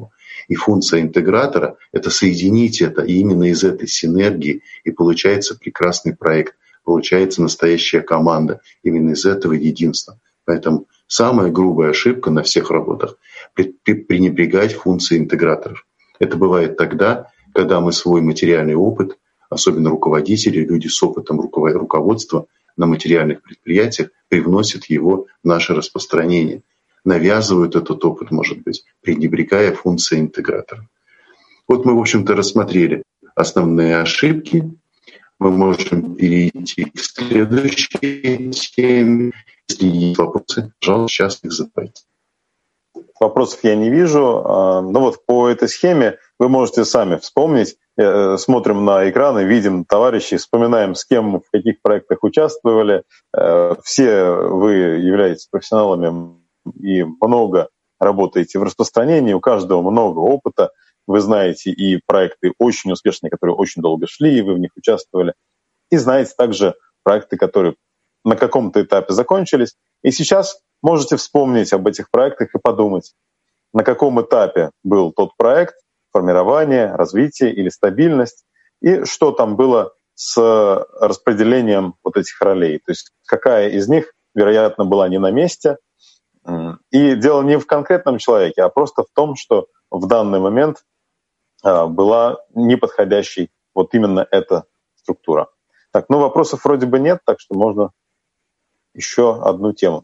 И функция интегратора — это соединить это, и именно из этой синергии и получается прекрасный проект, получается настоящая команда, именно из этого единства. Поэтому самая грубая ошибка на всех работах — пренебрегать функцией интеграторов. Это бывает тогда, когда мы свой материальный опыт, особенно руководители, люди с опытом руководства на материальных предприятиях, привносят его в наше распространение, навязывают этот опыт, может быть, пренебрегая функцией интегратора. Вот мы, в общем-то, рассмотрели основные ошибки. Мы можем перейти к следующей теме. Если есть вопросы, пожалуйста, сейчас их задавайте. Вопросов я не вижу. Но вот по этой схеме вы можете сами вспомнить. Смотрим на экраны, видим товарищей, вспоминаем, с кем в каких проектах участвовали. Все вы являетесь профессионалами и много работаете в распространении, у каждого много опыта. Вы знаете и проекты очень успешные, которые очень долго шли, и вы в них участвовали. И знаете также проекты, которые на каком-то этапе закончились. И сейчас можете вспомнить об этих проектах и подумать, на каком этапе был тот проект, формирование, развитие или стабильность, и что там было с распределением вот этих ролей. То есть какая из них, вероятно, была не на месте. И дело не в конкретном человеке, а просто в том, что в данный момент была неподходящей вот именно эта структура. Так, ну вопросов вроде бы нет, так что можно еще одну тему.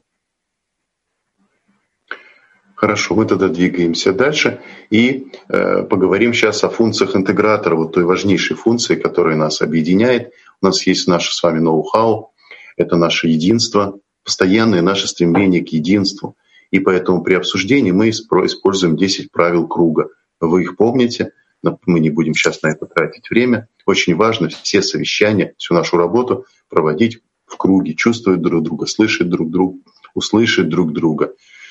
Хорошо, мы тогда двигаемся дальше и поговорим сейчас о функциях интегратора, вот той важнейшей функции, которая нас объединяет. У нас есть наше с вами ноу-хау, это наше единство, постоянное наше стремление к единству. И поэтому при обсуждении мы используем 10 правил круга. Вы их помните, мы не будем сейчас на это тратить время. Очень важно все совещания, всю нашу работу проводить в круге, чувствовать друг друга, слышать друг друга, услышать друг друга.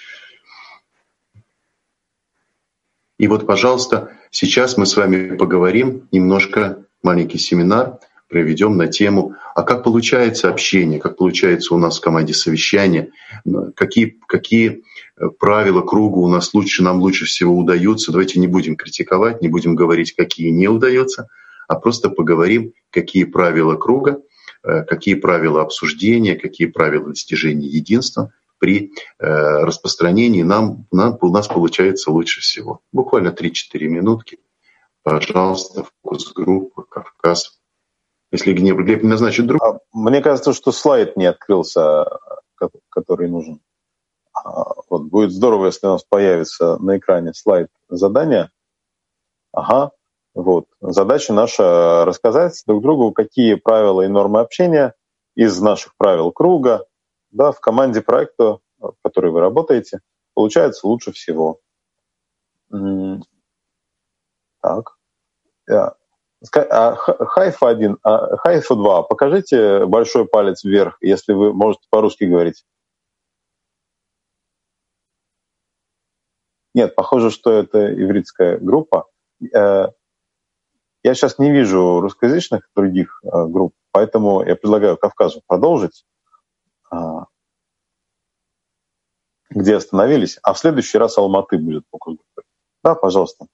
И вот, пожалуйста, сейчас мы с вами поговорим немножко, маленький семинар проведем на тему, а как получается общение, как получается у нас в команде совещание, какие правила круга у нас нам лучше всего удаются. Давайте не будем критиковать, не будем говорить, какие не удаются, а просто поговорим, какие правила круга, какие правила обсуждения, какие правила достижения единства при распространении у нас получается лучше всего. Буквально 3-4 минутки. Пожалуйста, фокус-группа, Кавказ. Если Глеб не назначит друг... Мне кажется, что слайд не открылся, который нужен. Вот будет здорово, если у нас появится на экране слайд задания. Ага. Вот. Задача наша — рассказать друг другу, какие правила и нормы общения из наших правил круга, да, в команде проекта, в которой вы работаете, получается лучше всего. Так. Хайфа 1, Хайфа 2, покажите большой палец вверх, если вы можете по-русски говорить. Нет, похоже, что это ивритская группа. Я сейчас не вижу русскоязычных других групп, поэтому я предлагаю Кавказу продолжить, где остановились, а в следующий раз Алматы будет фокус-группой. Да, пожалуйста.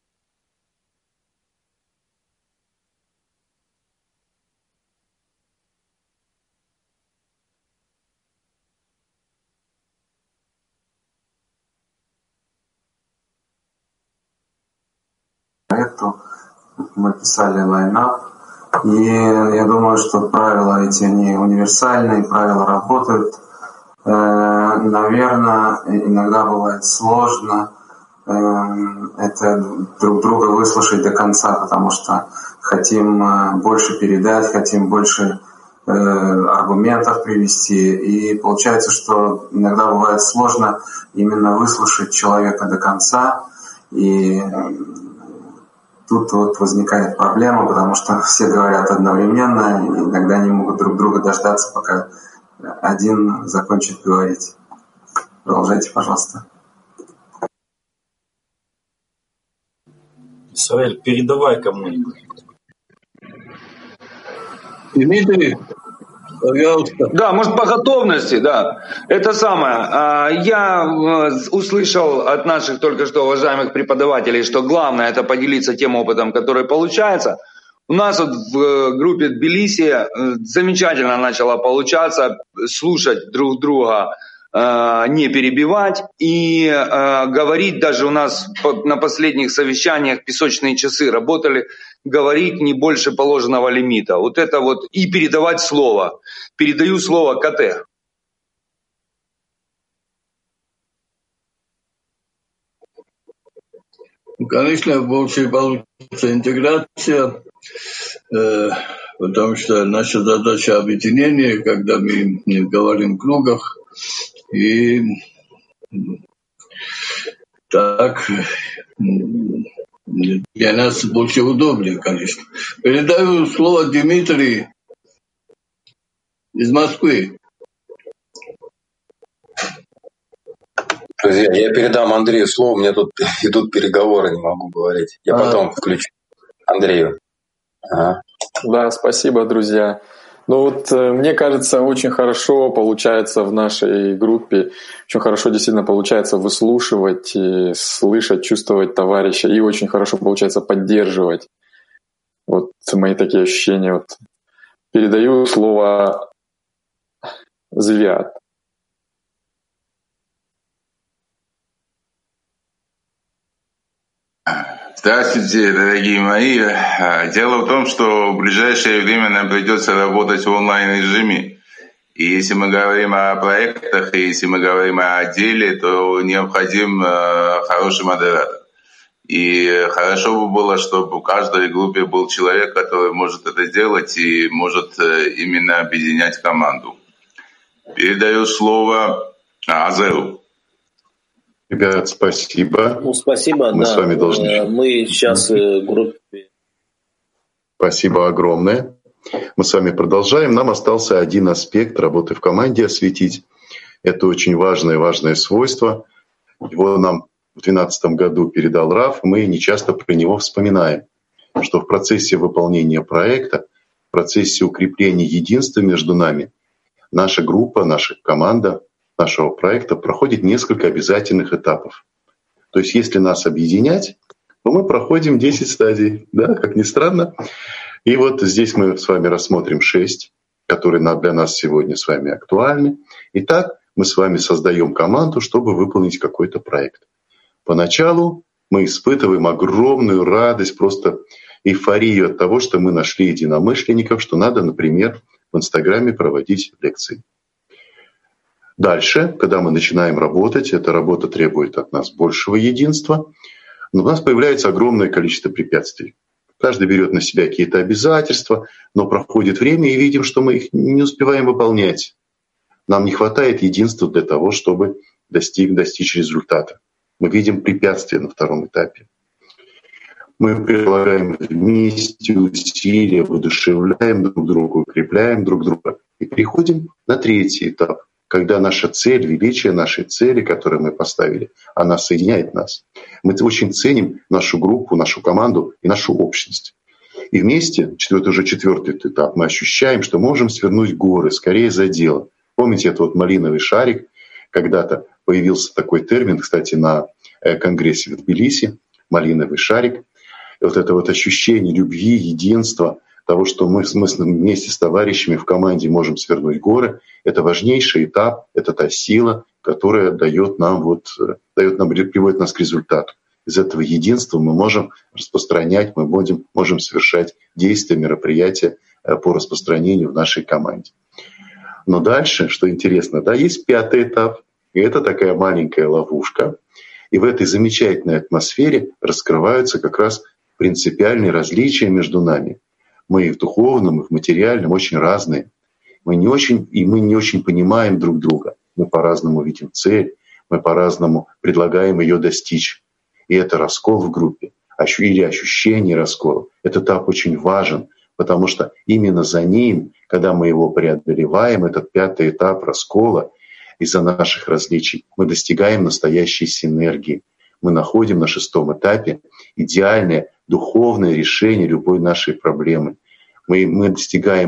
Мы писали лайнап, и я думаю, что правила эти, они универсальные, правила работают. Наверное, иногда бывает сложно это друг друга выслушать до конца, потому что хотим больше передать, хотим больше аргументов привести, и получается, что иногда бывает сложно именно выслушать человека до конца, и тут вот возникает проблема, потому что все говорят одновременно, и иногда не могут друг друга дождаться, пока один закончит говорить. Продолжайте, пожалуйста. Исраэль, передавай кому-нибудь. Дмитрий, Пожалуйста. Да, может, по готовности, да. Это самое. Я услышал от наших только что уважаемых преподавателей, что главное — это поделиться тем опытом, который получается. У нас вот в группе Тбилиси замечательно начало получаться слушать друг друга, не перебивать и говорить. Даже у нас на последних совещаниях песочные часы работали, говорить не больше положенного лимита. Вот это вот. И передавать слово. Передаю слово КТ. Конечно, больше получится интеграция, потому что наша задача объединения, когда мы говорим в кругах, и так для нас больше удобнее, конечно. Передаю слово Дмитрию из Москвы. Друзья, я передам Андрею слово, у меня тут идут переговоры, не могу говорить. Я потом включу Андрею. Ага. Да, спасибо, друзья. Ну вот, мне кажется, очень хорошо получается в нашей группе, очень хорошо действительно получается выслушивать, и слышать, чувствовать товарища, и очень хорошо получается поддерживать. Вот мои такие ощущения. Вот. Передаю слово Звят. Здравствуйте, дорогие мои. Дело в том, что в ближайшее время нам придется работать в онлайн-режиме. И если мы говорим о проектах, и если мы говорим о отделе, то необходим хороший модератор. И хорошо бы было, чтобы в каждой группе был человек, который может это делать и может именно объединять команду. Передаю слово Азеру. Ребят, спасибо. Ну, спасибо, мы да. с вами должны... Мы сейчас в группе. Спасибо огромное. Мы с вами продолжаем. Нам остался один аспект работы в команде осветить. Это очень важное свойство. Его нам в 2012 году передал Раф. Мы нечасто про него вспоминаем, что в процессе выполнения проекта, в процессе укрепления единства между нами, наша группа, наша команда нашего проекта проходит несколько обязательных этапов. То есть если нас объединять, то мы проходим 10 стадий, да, как ни странно. И вот здесь мы с вами рассмотрим 6, которые для нас сегодня с вами актуальны. Итак, мы с вами создаем команду, чтобы выполнить какой-то проект. Поначалу мы испытываем огромную радость, просто эйфорию от того, что мы нашли единомышленников, что надо, например, в Инстаграме проводить лекции. Дальше, когда мы начинаем работать, эта работа требует от нас большего единства, но у нас появляется огромное количество препятствий. Каждый берет на себя какие-то обязательства, но проходит время и видим, что мы их не успеваем выполнять. Нам не хватает единства для того, чтобы достичь результата. Мы видим препятствия на втором этапе. Мы прилагаем вместе усилия, воодушевляем друг друга, укрепляем друг друга и переходим на третий этап, когда наша цель, величие нашей цели, которую мы поставили, она соединяет нас. Мы очень ценим нашу группу, нашу команду и нашу общность. И вместе, это уже четвертый этап, мы ощущаем, что можем свернуть горы, скорее за дело. Помните, это вот малиновый шарик, когда-то появился такой термин, кстати, на конгрессе в Тбилиси, малиновый шарик. И вот это вот ощущение любви, единства, того, что мы вместе с товарищами в команде можем свернуть горы, это важнейший этап, это та сила, которая приводит нас к результату. Из этого единства мы можем распространять, мы можем совершать действия, мероприятия по распространению в нашей команде. Но дальше, что интересно, да, есть пятый этап, и это такая маленькая ловушка. И в этой замечательной атмосфере раскрываются как раз принципиальные различия между нами. Мы и в духовном, и в материальном очень разные. Мы не очень понимаем друг друга. Мы по-разному видим цель, мы по-разному предлагаем ее достичь. И это раскол в группе, или ощущение раскола. Этот этап очень важен, потому что именно за ним, когда мы его преодолеваем, этот пятый этап раскола, из-за наших различий, мы достигаем настоящей синергии. Мы находим на шестом этапе идеальное духовное решение любой нашей проблемы. Мы достигаем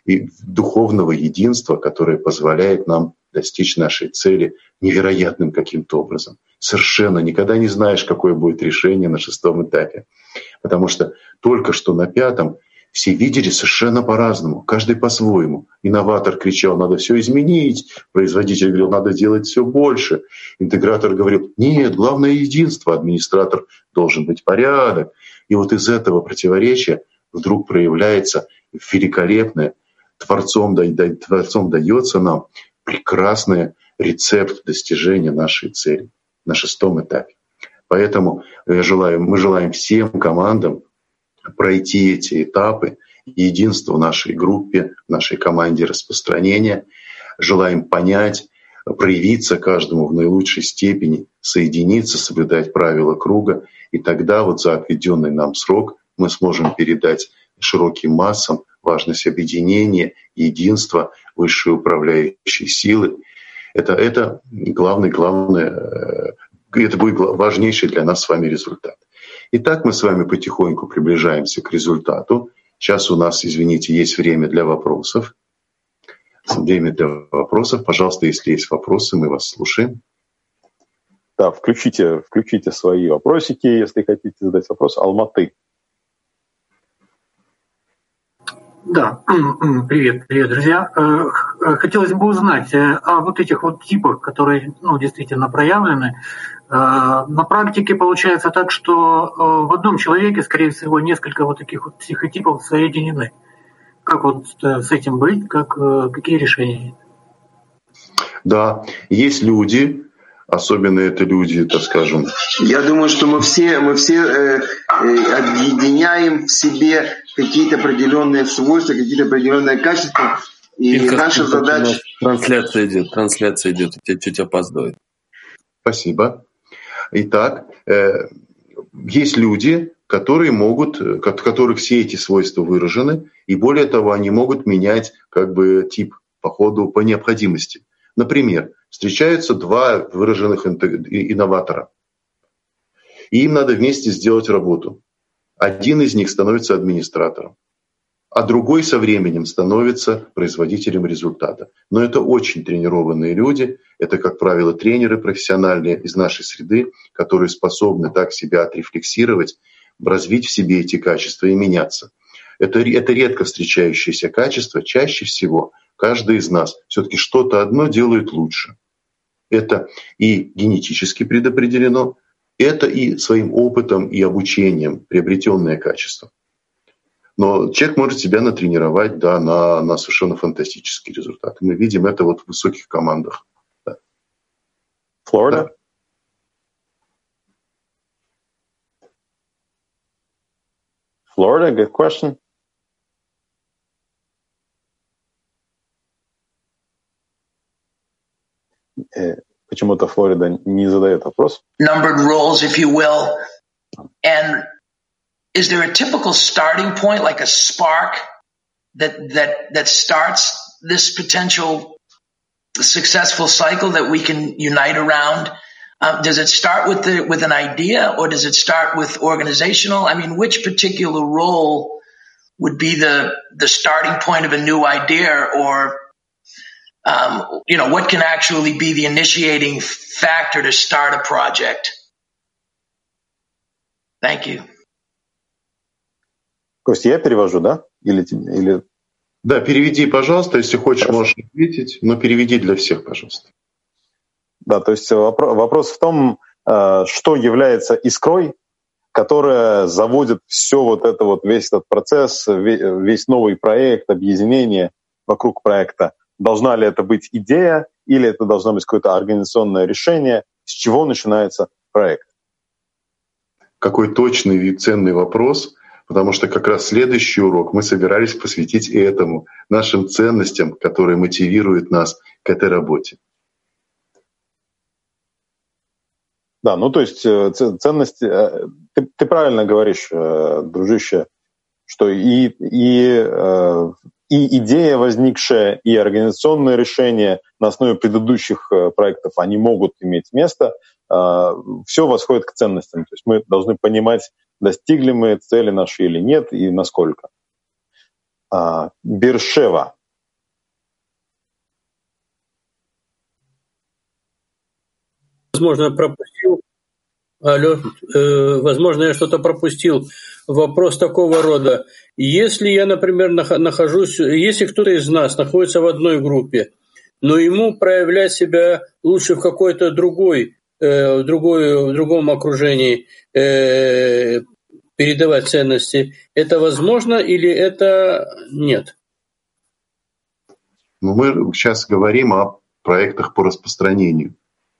и духовного единства, которое позволяет нам достичь нашей цели невероятным каким-то образом. Совершенно никогда не знаешь, какое будет решение на 6-м этапе. Потому что только что на 5-м все видели совершенно по-разному, каждый по-своему. Инноватор кричал: надо все изменить. Производитель говорил: надо делать все больше. Интегратор говорил: нет, главное единство. Администратор должен быть порядок. И вот из этого противоречия вдруг проявляется великолепное, Творцом дается нам прекрасный рецепт достижения нашей цели на 6-м этапе. Поэтому мы желаем всем командам пройти эти этапы единства в нашей группе, в нашей команде распространения. Желаем понять, проявиться каждому в наилучшей степени, соединиться, соблюдать правила круга. И тогда вот за отведенный нам срок мы сможем передать широким массам важность объединения, единства, высшей управляющей силы. Это главное, это будет важнейший для нас с вами результат. Итак, мы с вами потихоньку приближаемся к результату. Сейчас у нас, извините, есть время для вопросов. Время для вопросов. Пожалуйста, если есть вопросы, мы вас слушаем. Да, включите свои вопросики, если хотите задать вопрос. Алматы. Да, привет, друзья. Хотелось бы узнать о вот этих вот типах, которые действительно проявлены. На практике получается так, что в одном человеке, скорее всего, несколько вот таких вот психотипов соединены. Как вот с этим быть, какие решения? Да, есть люди, особенно это люди, так скажем. Я думаю, что мы все объединяем в себе какие-то определенные свойства, какие-то определенные качества. И наша задача... Трансляция идет, у тебя чуть опаздывает. Спасибо. Итак, есть люди, которых все эти свойства выражены, и более того, они могут менять тип по ходу, по необходимости. Например, встречаются два выраженных инноватора, и им надо вместе сделать работу. Один из них становится администратором, а другой со временем становится производителем результата. Но это очень тренированные люди, это, как правило, тренеры профессиональные из нашей среды, которые способны так себя отрефлексировать, развить в себе эти качества и меняться. Это редко встречающееся качество. Чаще всего каждый из нас все-таки что-то одно делает лучше. Это и генетически предопределено, это и своим опытом и обучением приобретенное качество. Но человек может себя натренировать, да, на совершенно фантастический результат. Мы видим это вот в высоких командах. Да. Флорида? Florida, good question. Почему-то Флорида не задает вопрос. Numbered roles, if you will. And is there a typical starting point, like a spark that starts this potential successful cycle that we can unite around? Does it start with an idea, or does it start with organizational? I mean, which particular role would be the starting point of a new idea, or what can actually be the initiating factor to start a project? Thank you. Костя, я перевожу, да? Или... Да, переведи, пожалуйста, если хочешь, можешь ответить, но переведи для всех, пожалуйста. Да, то есть вопрос в том, что является искрой, которая заводит все вот это вот, весь этот процесс, весь новый проект, объединение вокруг проекта. Должна ли это быть идея или это должно быть какое-то организационное решение, с чего начинается проект? Какой точный и ценный вопрос, потому что как раз следующий урок мы собирались посвятить этому, нашим ценностям, которые мотивируют нас к этой работе. Да, ну то есть ценности, ты правильно говоришь, дружище, что и идея возникшая, и организационное решение на основе предыдущих проектов, они могут иметь место, все восходит к ценностям. То есть мы должны понимать, достигли мы цели наши или нет, и насколько. Бершева. возможно, пропустил. Алло, возможно, я что-то пропустил. Вопрос такого рода. Если я, например, нахожусь, если кто-то из нас находится в одной группе, но ему проявлять себя лучше в какой-то другом окружении, передавать ценности, это возможно или это нет? Мы сейчас говорим о проектах по распространению.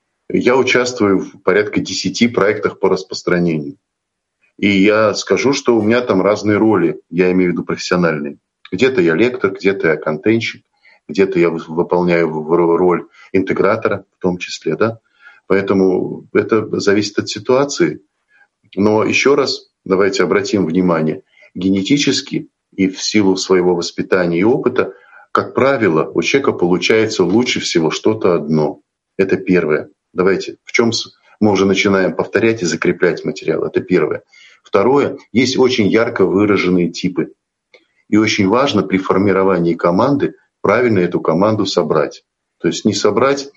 Я участвую в порядка 10 проектах по распространению. И я скажу, что у меня там разные роли, я имею в виду профессиональные. Где-то я лектор, где-то я контентщик, где-то я выполняю роль интегратора в том числе. Да? Поэтому это зависит от ситуации. Но еще раз давайте обратим внимание, генетически и в силу своего воспитания и опыта, как правило, у человека получается лучше всего что-то одно. Это первое. Давайте, в чем мы уже начинаем повторять и закреплять материал. Это первое. Второе, есть очень ярко выраженные типы. И очень важно при формировании команды правильно эту команду собрать. То есть не собрать,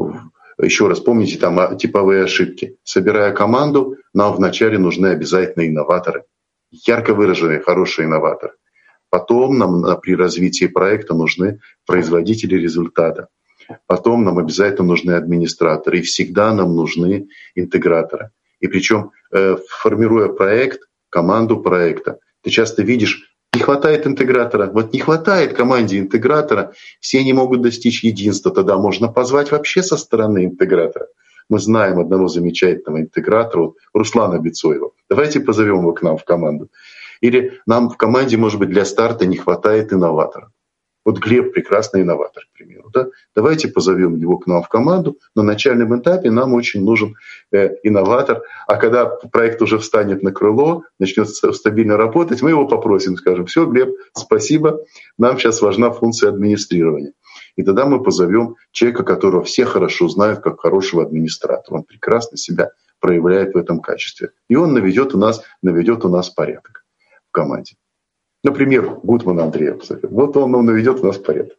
еще раз помните, там типовые ошибки. Собирая команду, нам вначале нужны обязательно инноваторы. Ярко выраженные, хорошие инноваторы. Потом нам при развитии проекта нужны производители результата. Потом нам обязательно нужны администраторы. И всегда нам нужны интеграторы. И причем, формируя проект, команду проекта, ты часто видишь, не хватает интегратора. Вот не хватает команде интегратора, все не могут достичь единства. Тогда можно позвать вообще со стороны интегратора. Мы знаем одного замечательного интегратора, Руслана Бецоева. Давайте позовем его к нам в команду. Или нам в команде, может быть, для старта не хватает инноватора. Вот Глеб прекрасный инноватор, к примеру. Да? Давайте позовем его к нам в команду. На начальном этапе нам очень нужен инноватор. А когда проект уже встанет на крыло, начнет стабильно работать, мы его попросим, скажем: все, Глеб, спасибо, нам сейчас важна функция администрирования. И тогда мы позовем человека, которого все хорошо знают как хорошего администратора. Он прекрасно себя проявляет в этом качестве. И он наведет у нас порядок в команде. Например, Гутман Андрея. Вот он наведет у нас порядок.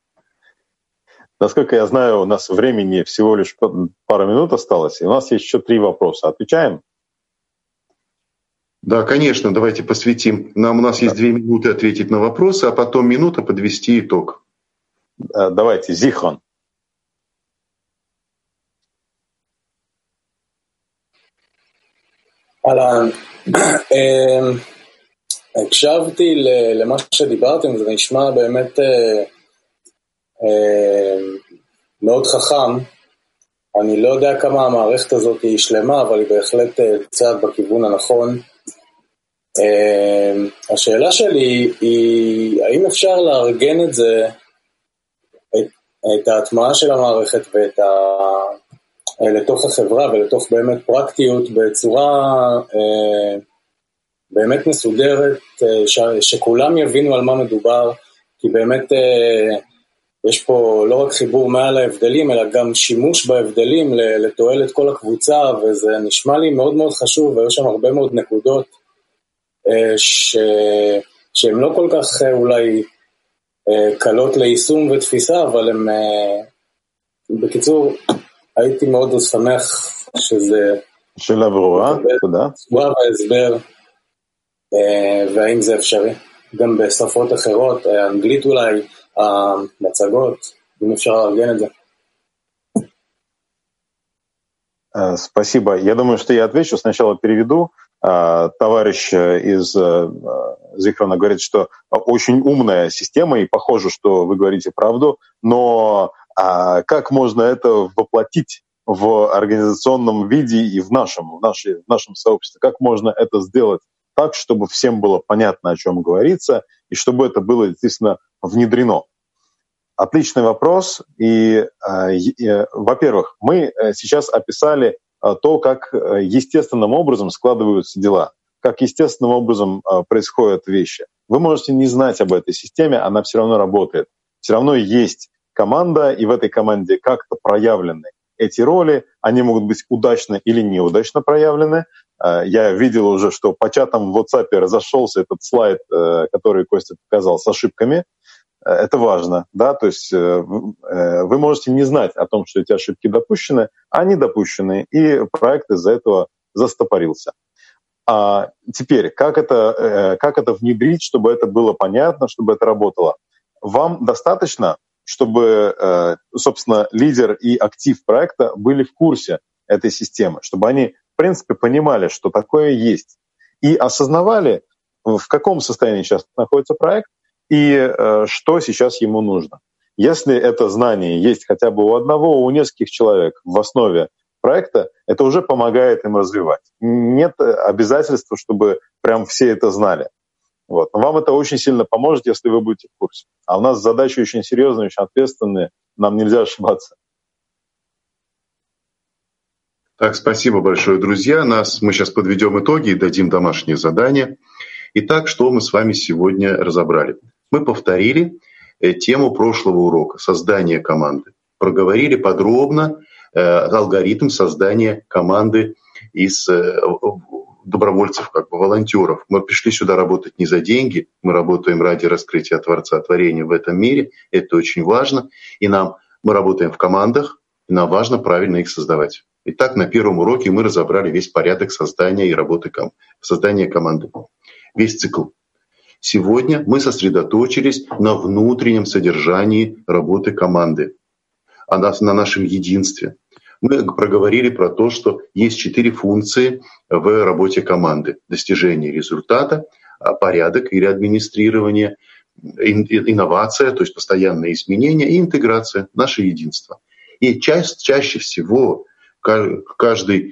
Насколько я знаю, у нас времени всего лишь пару минут осталось, и у нас есть еще 3 вопроса. Отвечаем? Да, конечно, давайте посвятим. У нас есть 2 минуты ответить на вопросы, а потом минута подвести итог. Давайте, Зихон. אהלן, הקשבתי למה שדיברתם, זה נשמע באמת מאוד חכם. אני לא יודע כמה המערכת הזאת היא שלמה, אבל היא בהחלט צעד בכיוון הנכון. השאלה שלי היא, האם אפשר לארגן את זה, את ההטמעה של המערכת ואת לתוך החברה ולתוך באמת פרקטיות בצורה באמת מסודרת, שכולם יבינו על מה מדובר, כי באמת יש פה לא רק חיבור מעל ההבדלים, אלא גם שימוש בהבדלים לתועלת כל הקבוצה, וזה נשמע לי מאוד מאוד חשוב, ויש שם הרבה מאוד נקודות שהן לא כל כך אולי קלות ליישום ותפיסה, אבל הן, בקיצור, הייתי מאוד שמח שזה... שאלה ברורה, תודה. תשובה והסבר, והאם זה אפשרי. גם בשפות אחרות, אנגלית אולי, מצגות, אם אפשר לארגן את זה. Спасибо. Я думаю, что я отвечу. Сначала переведу. Товарищ из Зихрона говорит, что очень умная система, и похоже, что вы говорите правду, но как можно это воплотить в организационном виде и в нашем сообществе? Как можно это сделать так, чтобы всем было понятно, о чем говорится, и чтобы это было действительно внедрено? Отличный вопрос. И во-первых, мы сейчас описали то, как естественным образом складываются дела, как естественным образом происходят вещи. Вы можете не знать об этой системе, она все равно работает. Все равно есть команда, и в этой команде как-то проявлены эти роли. Они могут быть удачно или неудачно проявлены. Я видел уже, что по чатам в WhatsApp разошелся этот слайд, который Костя показал, с ошибками. это важно, да, то есть вы можете не знать о том, что эти ошибки допущены, они допущены, и проект из-за этого застопорился. А теперь, как это внедрить, чтобы это было понятно, чтобы это работало? Вам достаточно, чтобы, собственно, лидер и актив проекта были в курсе этой системы, чтобы они, в принципе, понимали, что такое есть, и осознавали, в каком состоянии сейчас находится проект и что сейчас ему нужно. Если это знание есть хотя бы у одного, у нескольких человек в основе проекта, это уже помогает им развивать. Нет обязательства, чтобы прям все это знали. Вот. Но вам это очень сильно поможет, если вы будете в курсе. А у нас задачи очень серьезные, очень ответственные, нам нельзя ошибаться. Так, спасибо большое, друзья. Мы сейчас подведем итоги и дадим домашнее задание. Итак, что мы с вами сегодня разобрали? Мы повторили тему прошлого урока – создание команды. Проговорили подробно алгоритм создания команды из добровольцев, волонтеров. Мы пришли сюда работать не за деньги, мы работаем ради раскрытия Творца, творения в этом мире. Это очень важно. И мы работаем в командах, и нам важно правильно их создавать. Итак, на первом уроке мы разобрали весь порядок создания и работы создания команды. Весь цикл. Сегодня мы сосредоточились на внутреннем содержании работы команды, на нашем единстве. Мы проговорили про то, что есть 4 функции в работе команды. Достижение результата, порядок или администрирование, инновация, то есть постоянные изменения, и интеграция, наше единство. И чаще всего каждый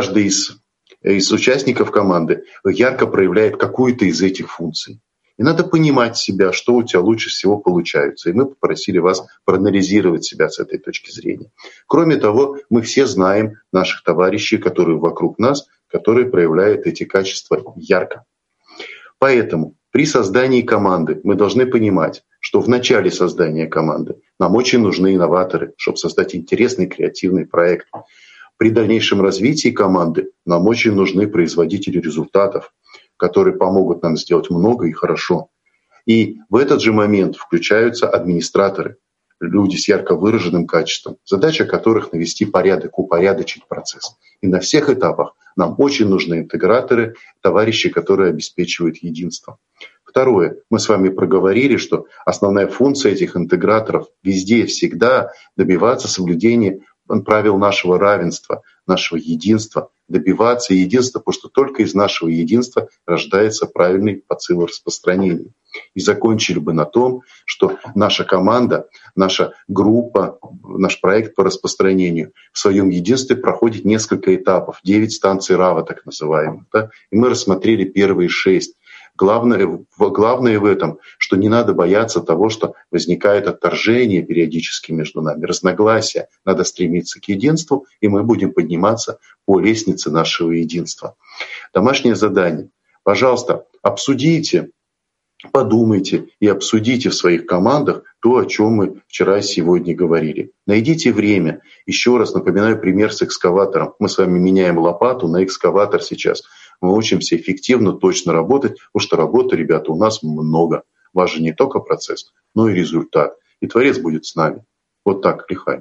из участников команды ярко проявляет какую-то из этих функций. И надо понимать себя, что у тебя лучше всего получается. И мы попросили вас проанализировать себя с этой точки зрения. Кроме того, мы все знаем наших товарищей, которые вокруг нас, которые проявляют эти качества ярко. Поэтому при создании команды мы должны понимать, что в начале создания команды нам очень нужны инноваторы, чтобы создать интересный креативный проект. При дальнейшем развитии команды нам очень нужны производители результатов, которые помогут нам сделать много и хорошо. И в этот же момент включаются администраторы, люди с ярко выраженным качеством, задача которых навести порядок, упорядочить процесс. И на всех этапах нам очень нужны интеграторы, товарищи, которые обеспечивают единство. Второе. Мы с вами проговорили, что основная функция этих интеграторов везде и всегда добиваться соблюдения правил нашего равенства, нашего единства, добиваться единства, потому что только из нашего единства рождается правильный посыл распространения. И закончили бы на том, что наша команда, наша группа, наш проект по распространению в своем единстве проходит несколько этапов, 9 станций Рава, так называемых. Да? И мы рассмотрели первые 6. Главное в этом, что не надо бояться того, что возникает отторжение периодически между нами, разногласия. Надо стремиться к единству, и мы будем подниматься по лестнице нашего единства. Домашнее задание. Пожалуйста, обсудите, подумайте и обсудите в своих командах то, о чем мы вчера и сегодня говорили. Найдите время. Еще раз напоминаю пример с экскаватором. Мы с вами меняем лопату на экскаватор сейчас. Мы учимся эффективно, точно работать, потому что работы, ребята, у нас много. Важен не только процесс, но и результат. И Творец будет с нами. Вот так, Лихай.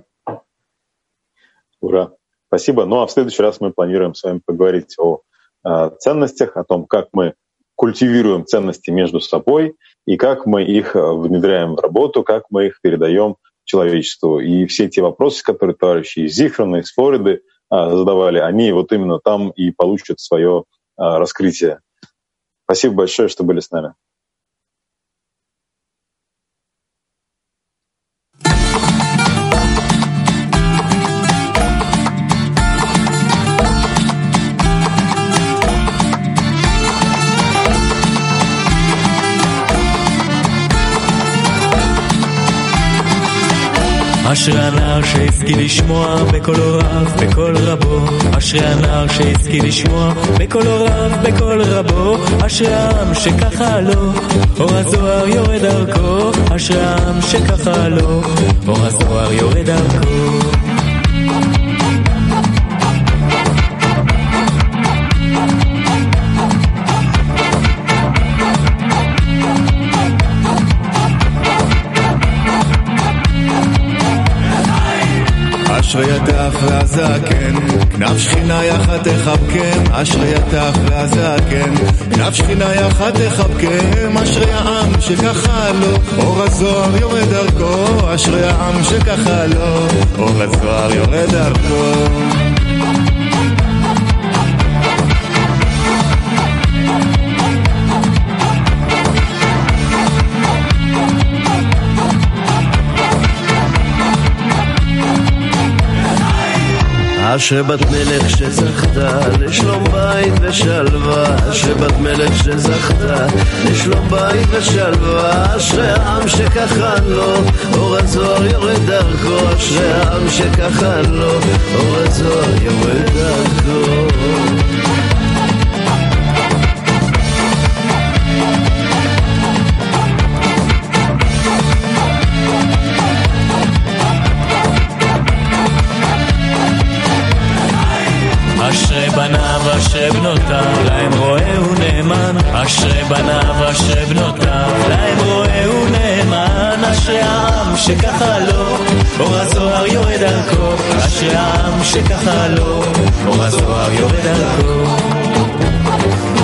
Ура! Спасибо. Ну а в следующий раз мы планируем с вами поговорить о ценностях, о том, как мы культивируем ценности между собой и как мы их внедряем в работу, как мы их передаем человечеству. И все те вопросы, которые товарищи из Зихрона, из Флориды задавали, они вот именно там и получат свое раскрытие. Спасибо большое, что были с нами. אשרי הנער שהשכיל לשמוע בקולו רב, בקול רבו. אשרי הנער שהשכיל לשמוע בקולו רב, בקול רבו. אשרי העם שככה לו, אור הזוהר יורד דרכו. אשרי העם שככה לו, אור הזוהר יורד דרכו. אשרי יתך והזקן, כנף שכינה יחד תחבקם, אשרי יתך והזקן, כנף שכינה יחד תחבקם, אשרי העם שככה לו, אור הזוהר יורד דרכו, אשרי העם שככה לו, אור הזוהר יורד דרכו. אשרי בת מלך שזכתה לשלום בית ושלווה, אשרי בת מלך שזכתה לשלום בית ושלווה, אשרי העם שככה לו, אור הזוהר יורד דרכו, אשרי העם שככה לו, אור הזוהר יורד דרכו. אשרי בניו אשרי בנותיו להם רואה ונאמן, אשרי בניו אשרי בנותיו להם רואה ונאמן, אשרי העם שככה לו, אור הזוהר יורד דרכו, אשרי העם שככה לו, אור הזוהר יורד דרכו.